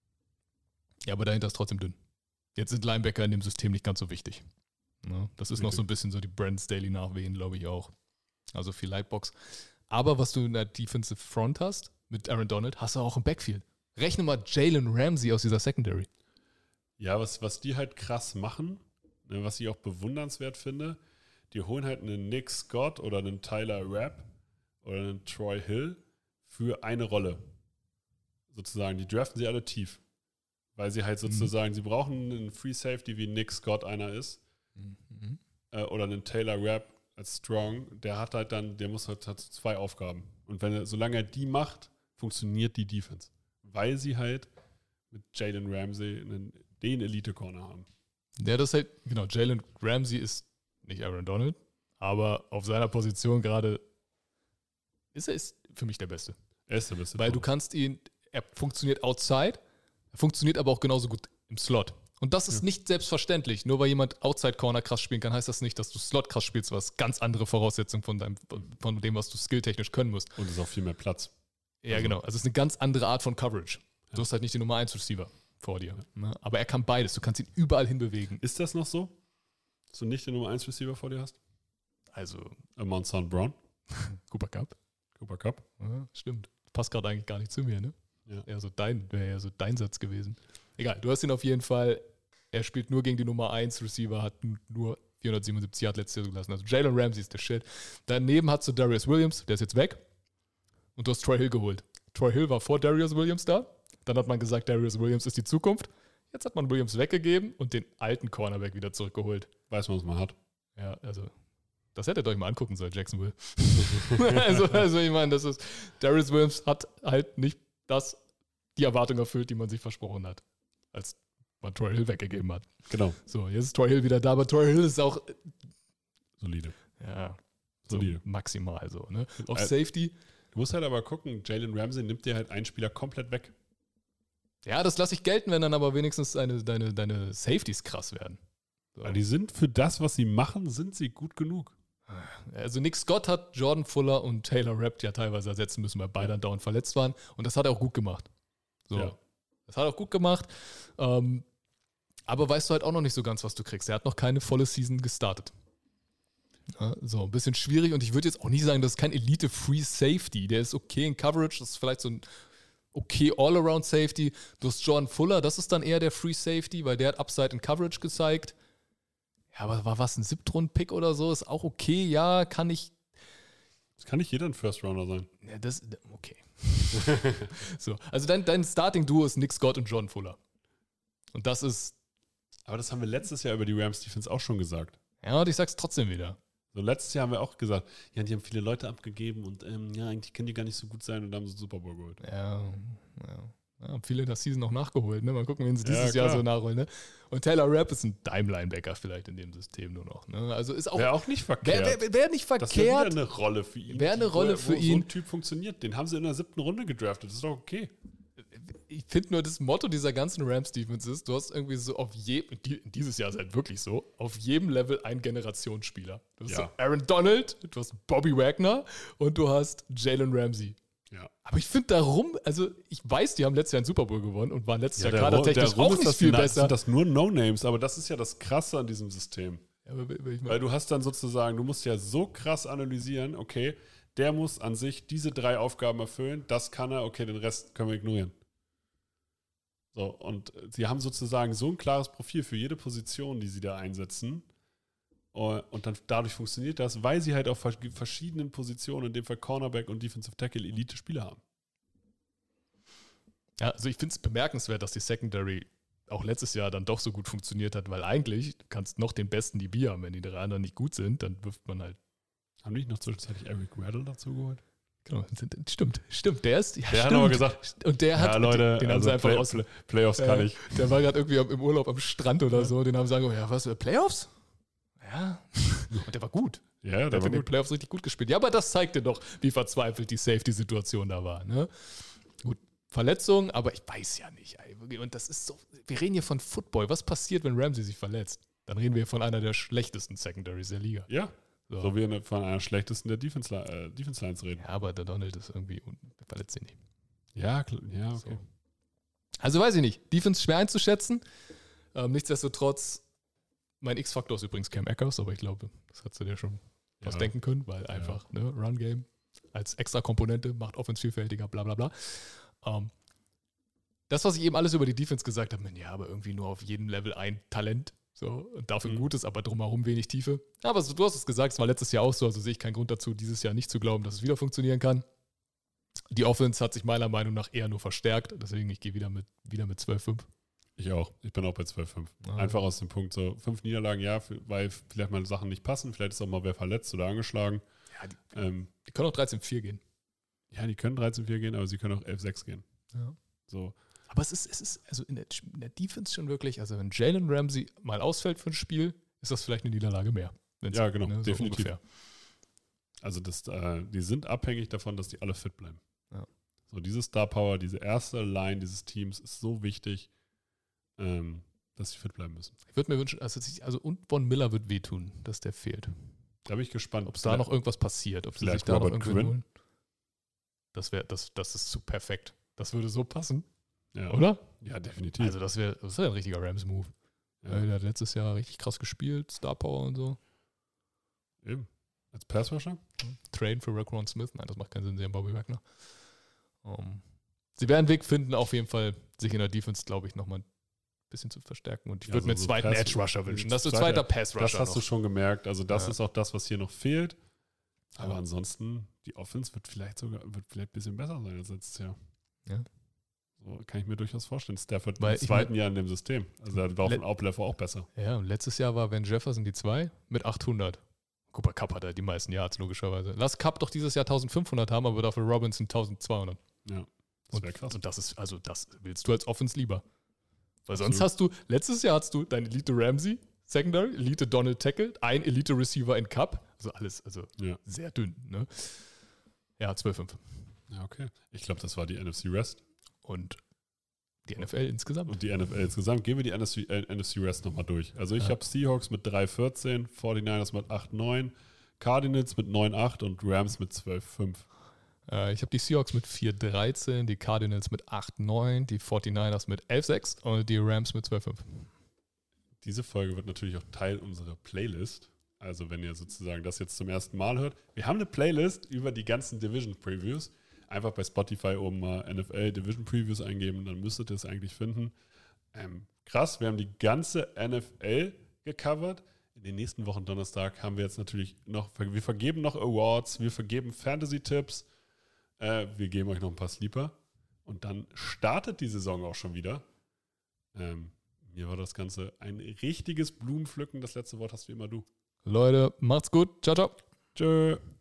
Ja, aber dahinter ist trotzdem dünn. Jetzt sind Linebacker in dem System nicht ganz so wichtig. Ne? Das ist noch so ein bisschen so die Brand Staley Nachwehen, glaube ich auch. Also viel Lightbox. Aber was du in der Defensive Front hast, mit Aaron Donald, hast du auch im Backfield. Rechne mal Jalen Ramsey aus dieser Secondary. Ja, was, was die halt krass machen, ne, was ich auch bewundernswert finde, die holen halt einen Nick Scott oder einen Tyler Rapp oder einen Troy Hill für eine Rolle. Sozusagen, die draften sie alle tief. Weil sie halt sozusagen, mhm. sie brauchen einen Free Safety, wie Nick Scott einer ist. Mhm. Äh, oder einen Taylor Rapp als Strong. Der hat halt dann, der muss halt hat zwei Aufgaben. Und wenn er, solange er die macht, funktioniert die Defense. Weil sie halt mit Jalen Ramsey einen, den Elite-Corner haben. Ja, das ist halt, genau, Jalen Ramsey ist nicht Aaron Donald, aber auf seiner Position gerade ist er ist für mich der Beste. Er ist der Beste. Weil du kannst ihn, er funktioniert outside, er funktioniert aber auch genauso gut im Slot. Und das ist Ja. nicht selbstverständlich. Nur weil jemand Outside Corner krass spielen kann, heißt das nicht, dass du Slot krass spielst, was ganz andere Voraussetzungen von, deinem, von dem, was du skilltechnisch können musst. Und es ist auch viel mehr Platz. Ja, Also- genau. Also es ist eine ganz andere Art von Coverage. Du Ja. hast halt nicht den Nummer eins Receiver vor dir. Ne? Aber er kann beides. Du kannst ihn überall hinbewegen. Ist das noch so? Dass du nicht den Nummer eins Receiver vor dir hast? Also Amon Saint Brown, Cooper Cup. Cooper Cup. Ja, stimmt. Passt gerade eigentlich gar nicht zu mir, ne? Ja. Eher so dein, wäre ja so dein Satz gewesen. Egal, du hast ihn auf jeden Fall. Er spielt nur gegen die Nummer eins Receiver, hat n- nur vierhundertsiebenundsiebzig Yard letztes Jahr zugelassen. Also Jalen Ramsey ist der Shit. Daneben hast du Darius Williams, der ist jetzt weg. Und du hast Troy Hill geholt. Troy Hill war vor Darius Williams da. Dann hat man gesagt, Darius Williams ist die Zukunft. Jetzt hat man Williams weggegeben und den alten Cornerback wieder zurückgeholt. Weiß man, was man hat. Ja, also, das hättet ihr euch mal angucken sollen, Jacksonville. also, also, ich meine, das ist, Darius Williams hat halt nicht das, die Erwartung erfüllt, die man sich versprochen hat, als man Troy Hill weggegeben hat. Genau. So, jetzt ist Troy Hill wieder da, aber Troy Hill ist auch, Solide. ja, so Solide. maximal so, ne? Auf Äh, Safety, Du musst halt aber gucken, Jalen Ramsey nimmt dir halt einen Spieler komplett weg. ja, das lasse ich gelten, wenn dann aber wenigstens deine, deine, deine Safeties krass werden. So. Weil die sind für das, was sie machen, sind sie gut genug. Also Nick Scott hat Jordan Fuller und Taylor Rapp ja teilweise ersetzen müssen, weil beide Ja. dauernd verletzt waren. Und das hat er auch gut gemacht. So. Ja. Das hat er auch gut gemacht. Ähm, aber weißt du halt auch noch nicht so ganz, was du kriegst. Er hat noch keine volle Season gestartet. Ja, so, ein bisschen schwierig. Und ich würde jetzt auch nicht sagen, das ist kein Elite-Free-Safety. Der ist okay in Coverage. Das ist vielleicht so ein okay All-Around-Safety. Du hast Jordan Fuller, das ist dann eher der Free-Safety, weil der hat Upside in Coverage gezeigt. Ja, aber war was, ein Siebtrunden-Pick oder so? Ist auch okay, ja, kann ich. Das kann nicht jeder ein First-Rounder sein. Ja, das, okay. so, also dein, dein Starting-Duo ist Nick Scott und Jordan Fuller. Und das ist, Aber das haben wir letztes Jahr über die Rams-Defense auch schon gesagt. ja, und ich sag's trotzdem wieder. So, letztes Jahr haben wir auch gesagt, ja, die haben viele Leute abgegeben und ähm, ja, eigentlich können die gar nicht so gut sein und haben so Super Bowl geholt. Ja, ja. Ja, haben viele in der Season noch nachgeholt, ne? Mal gucken, wen sie Ja, dieses Jahr klar. so nachholen, ne? Und Taylor Rapp ist ein Dime-Linebacker vielleicht in dem System nur noch, ne? Also ist auch, Wäre auch nicht verkehrt. wäre wär, wär nicht das wäre wieder verkehrt. eine Rolle für ihn. Wäre eine die- Rolle wo, für wo ihn. so ein Typ funktioniert. Den haben sie in der siebten Runde gedraftet. Das ist doch okay. Ich finde nur, das Motto dieser ganzen Rams-Defense ist, du hast irgendwie so auf jedem, dieses Jahr ist halt wirklich so, auf jedem Level einen Generationsspieler. Du hast Ja. so Aaron Donald, du hast Bobby Wagner und du hast Jalen Ramsey. Ja. Aber ich finde darum, also ich weiß, die haben letztes Jahr einen Super Bowl gewonnen und waren letztes Ja, Jahr der Ro- kadertechnisch der Rum auch ist nicht das, viel na, besser. Sind das nur No-Names, aber das ist ja das Krasse an diesem System. Ja, aber, aber ich mein, Weil du hast dann sozusagen, du musst ja so krass analysieren, okay, der muss an sich diese drei Aufgaben erfüllen, das kann er, okay, den Rest können wir ignorieren. So, und sie haben sozusagen so ein klares Profil für jede Position, die sie da einsetzen. Und dann dadurch funktioniert das, weil sie halt auf verschiedenen Positionen, in dem Fall Cornerback und Defensive Tackle, Elite-Spieler haben. ja, also ich finde es bemerkenswert, dass die Secondary auch letztes Jahr dann doch so gut funktioniert hat, weil eigentlich, du kannst noch den besten D B haben, wenn die drei anderen nicht gut sind, dann wirft man halt. Haben die nicht noch zwischenzeitlich Eric Weddle dazu geholt? Genau, stimmt, stimmt. Der ist, ja, Der stimmt. hat aber gesagt, und der hat, ja, Leute, den, den haben also sie einfach Play- aus. Playoffs kann äh, ich. Der war gerade irgendwie am- im Urlaub am Strand oder so. Den haben sie gesagt, ja, was, äh, Playoffs? Ja. Und der war gut. Ja, Der der hat war in den gut. Playoffs richtig gut gespielt. Ja, aber das zeigte doch, wie verzweifelt die Safety-Situation da war. Ne? Gut, Verletzung, aber ich weiß ja nicht. Ey. Und das ist so, wir reden hier von Football. Was passiert, wenn Ramsey sich verletzt? Dann reden wir von einer der schlechtesten Secondaries der Liga. Ja, So. so wie eine- von einer schlechtesten der Defense, äh, Defense Lines reden. Ja, aber der Donald ist irgendwie, un- der verletzt sich nicht. Ja, klar, ja, okay. So. Also weiß ich nicht. Defense schwer einzuschätzen. Ähm, nichtsdestotrotz, mein X-Faktor ist übrigens Cam Akers, aber ich glaube, das hast du dir schon was Ja. denken können, weil einfach ne, Run-Game als extra Komponente macht Offense vielfältiger, bla bla bla. Ähm, das, was ich eben alles über die Defense gesagt habe, ja, aber irgendwie nur auf jedem Level ein Talent. So, und dafür Mhm. Gutes, aber drumherum wenig Tiefe. Aber so, du hast es gesagt, es war letztes Jahr auch so, also sehe ich keinen Grund dazu, dieses Jahr nicht zu glauben, dass es wieder funktionieren kann. Die Offense hat sich meiner Meinung nach eher nur verstärkt, deswegen ich gehe wieder mit, wieder mit zwölf fünf. Ich auch. Ich bin auch bei zwölf fünf. Ah. Einfach aus dem Punkt so, fünf Niederlagen, ja, für- weil vielleicht mal Sachen nicht passen, vielleicht ist auch mal wer verletzt oder angeschlagen. Ja, die, Ähm, die können auch dreizehn vier gehen. ja, die können dreizehn vier gehen, aber sie können auch elf sechs gehen. Ja. So, Aber es ist, es ist also in der, in der Defense schon wirklich, also wenn Jalen Ramsey mal ausfällt für ein Spiel, ist das vielleicht eine Niederlage mehr. Wenn's- Ja, genau, so definitiv. ungefähr. also das, äh, die sind abhängig davon, dass die alle fit bleiben. Ja. So, diese Star Power, diese erste Line dieses Teams ist so wichtig, ähm, dass sie fit bleiben müssen. Ich würde mir wünschen, also, sich- also und Von Miller wird wehtun, dass der fehlt. Da bin ich gespannt. Ob es da noch irgendwas passiert, ob sie sich vielleicht da noch Robert irgendwen Quinn? holen. Das wäre, das, das ist zu perfekt. Das würde so passen, ja. oder? Ja, definitiv. Also das wäre das wär ein richtiger Rams-Move. ja. Weil Der hat letztes Jahr richtig krass gespielt, Star Power und so. Eben. Als Passrusher? Train für Raekwon Smith. Nein, das macht keinen Sinn, sie haben Bobby Wagner. Um, sie werden einen Weg finden, auf jeden Fall sich in der Defense, glaube ich, nochmal ein bisschen zu verstärken. Und ich Ja, würde so- mir einen so zweiten Pass- Edge-Rusher wünschen. Das ist ein zweiter- zweiter Pass-Rusher Das hast noch. du schon gemerkt. Also das Ja. ist auch das, was hier noch fehlt. Aber Ja. ansonsten, die Offense wird vielleicht sogar wird vielleicht ein bisschen besser sein als letztes Jahr. Ja. So kann ich mir durchaus vorstellen. Stafford Weil im ich zweiten mein- Jahr in dem System. Also da war auch Le- ein Outlevel auch besser. Ja, und letztes Jahr war Van Jefferson die zwei mit achthundert. Cooper Cup hat er die meisten Yards, logischerweise. Lass Cup doch dieses Jahr eintausendfünfhundert haben, aber dafür Robinson tausendzweihundert. Ja, das wäre Und, krass. und das ist, also das willst du als Offense lieber. Weil Absolut. sonst hast du, letztes Jahr hast du dein Elite Ramsey, Secondary, Elite Donald Tackle, ein Elite Receiver in Cup. Also alles, also Ja. sehr dünn, ne? Ja, zwölf fünf. Ja, okay. Ich glaube, das war die N F C West. Und die N F L insgesamt. Und die N F L insgesamt. Gehen wir die N F C, äh, N F C West nochmal durch. Also ich Ja. habe Seahawks mit drei vierzehn, forty-niners mit acht neun, Cardinals mit neun acht und Rams mit zwölf fünf. Äh, ich habe die Seahawks mit vier dreizehn, die Cardinals mit acht neun, die forty-niners mit elf sechs und die Rams mit zwölf fünf. Diese Folge wird natürlich auch Teil unserer Playlist. Also wenn ihr sozusagen das jetzt zum ersten Mal hört. Wir haben eine Playlist über die ganzen Division Previews. Einfach bei Spotify oben mal N F L Division Previews eingeben, dann müsstet ihr es eigentlich finden. Ähm, krass, wir haben die ganze N F L gecovert. In den nächsten Wochen Donnerstag haben wir jetzt natürlich noch, wir vergeben noch Awards, wir vergeben Fantasy-Tipps, äh, wir geben euch noch ein paar Sleeper. Und dann startet die Saison auch schon wieder. Ähm, mir war das Ganze ein richtiges Blumenpflücken. Das letzte Wort hast wie immer du. Leute, macht's gut. Ciao, ciao. Tschö.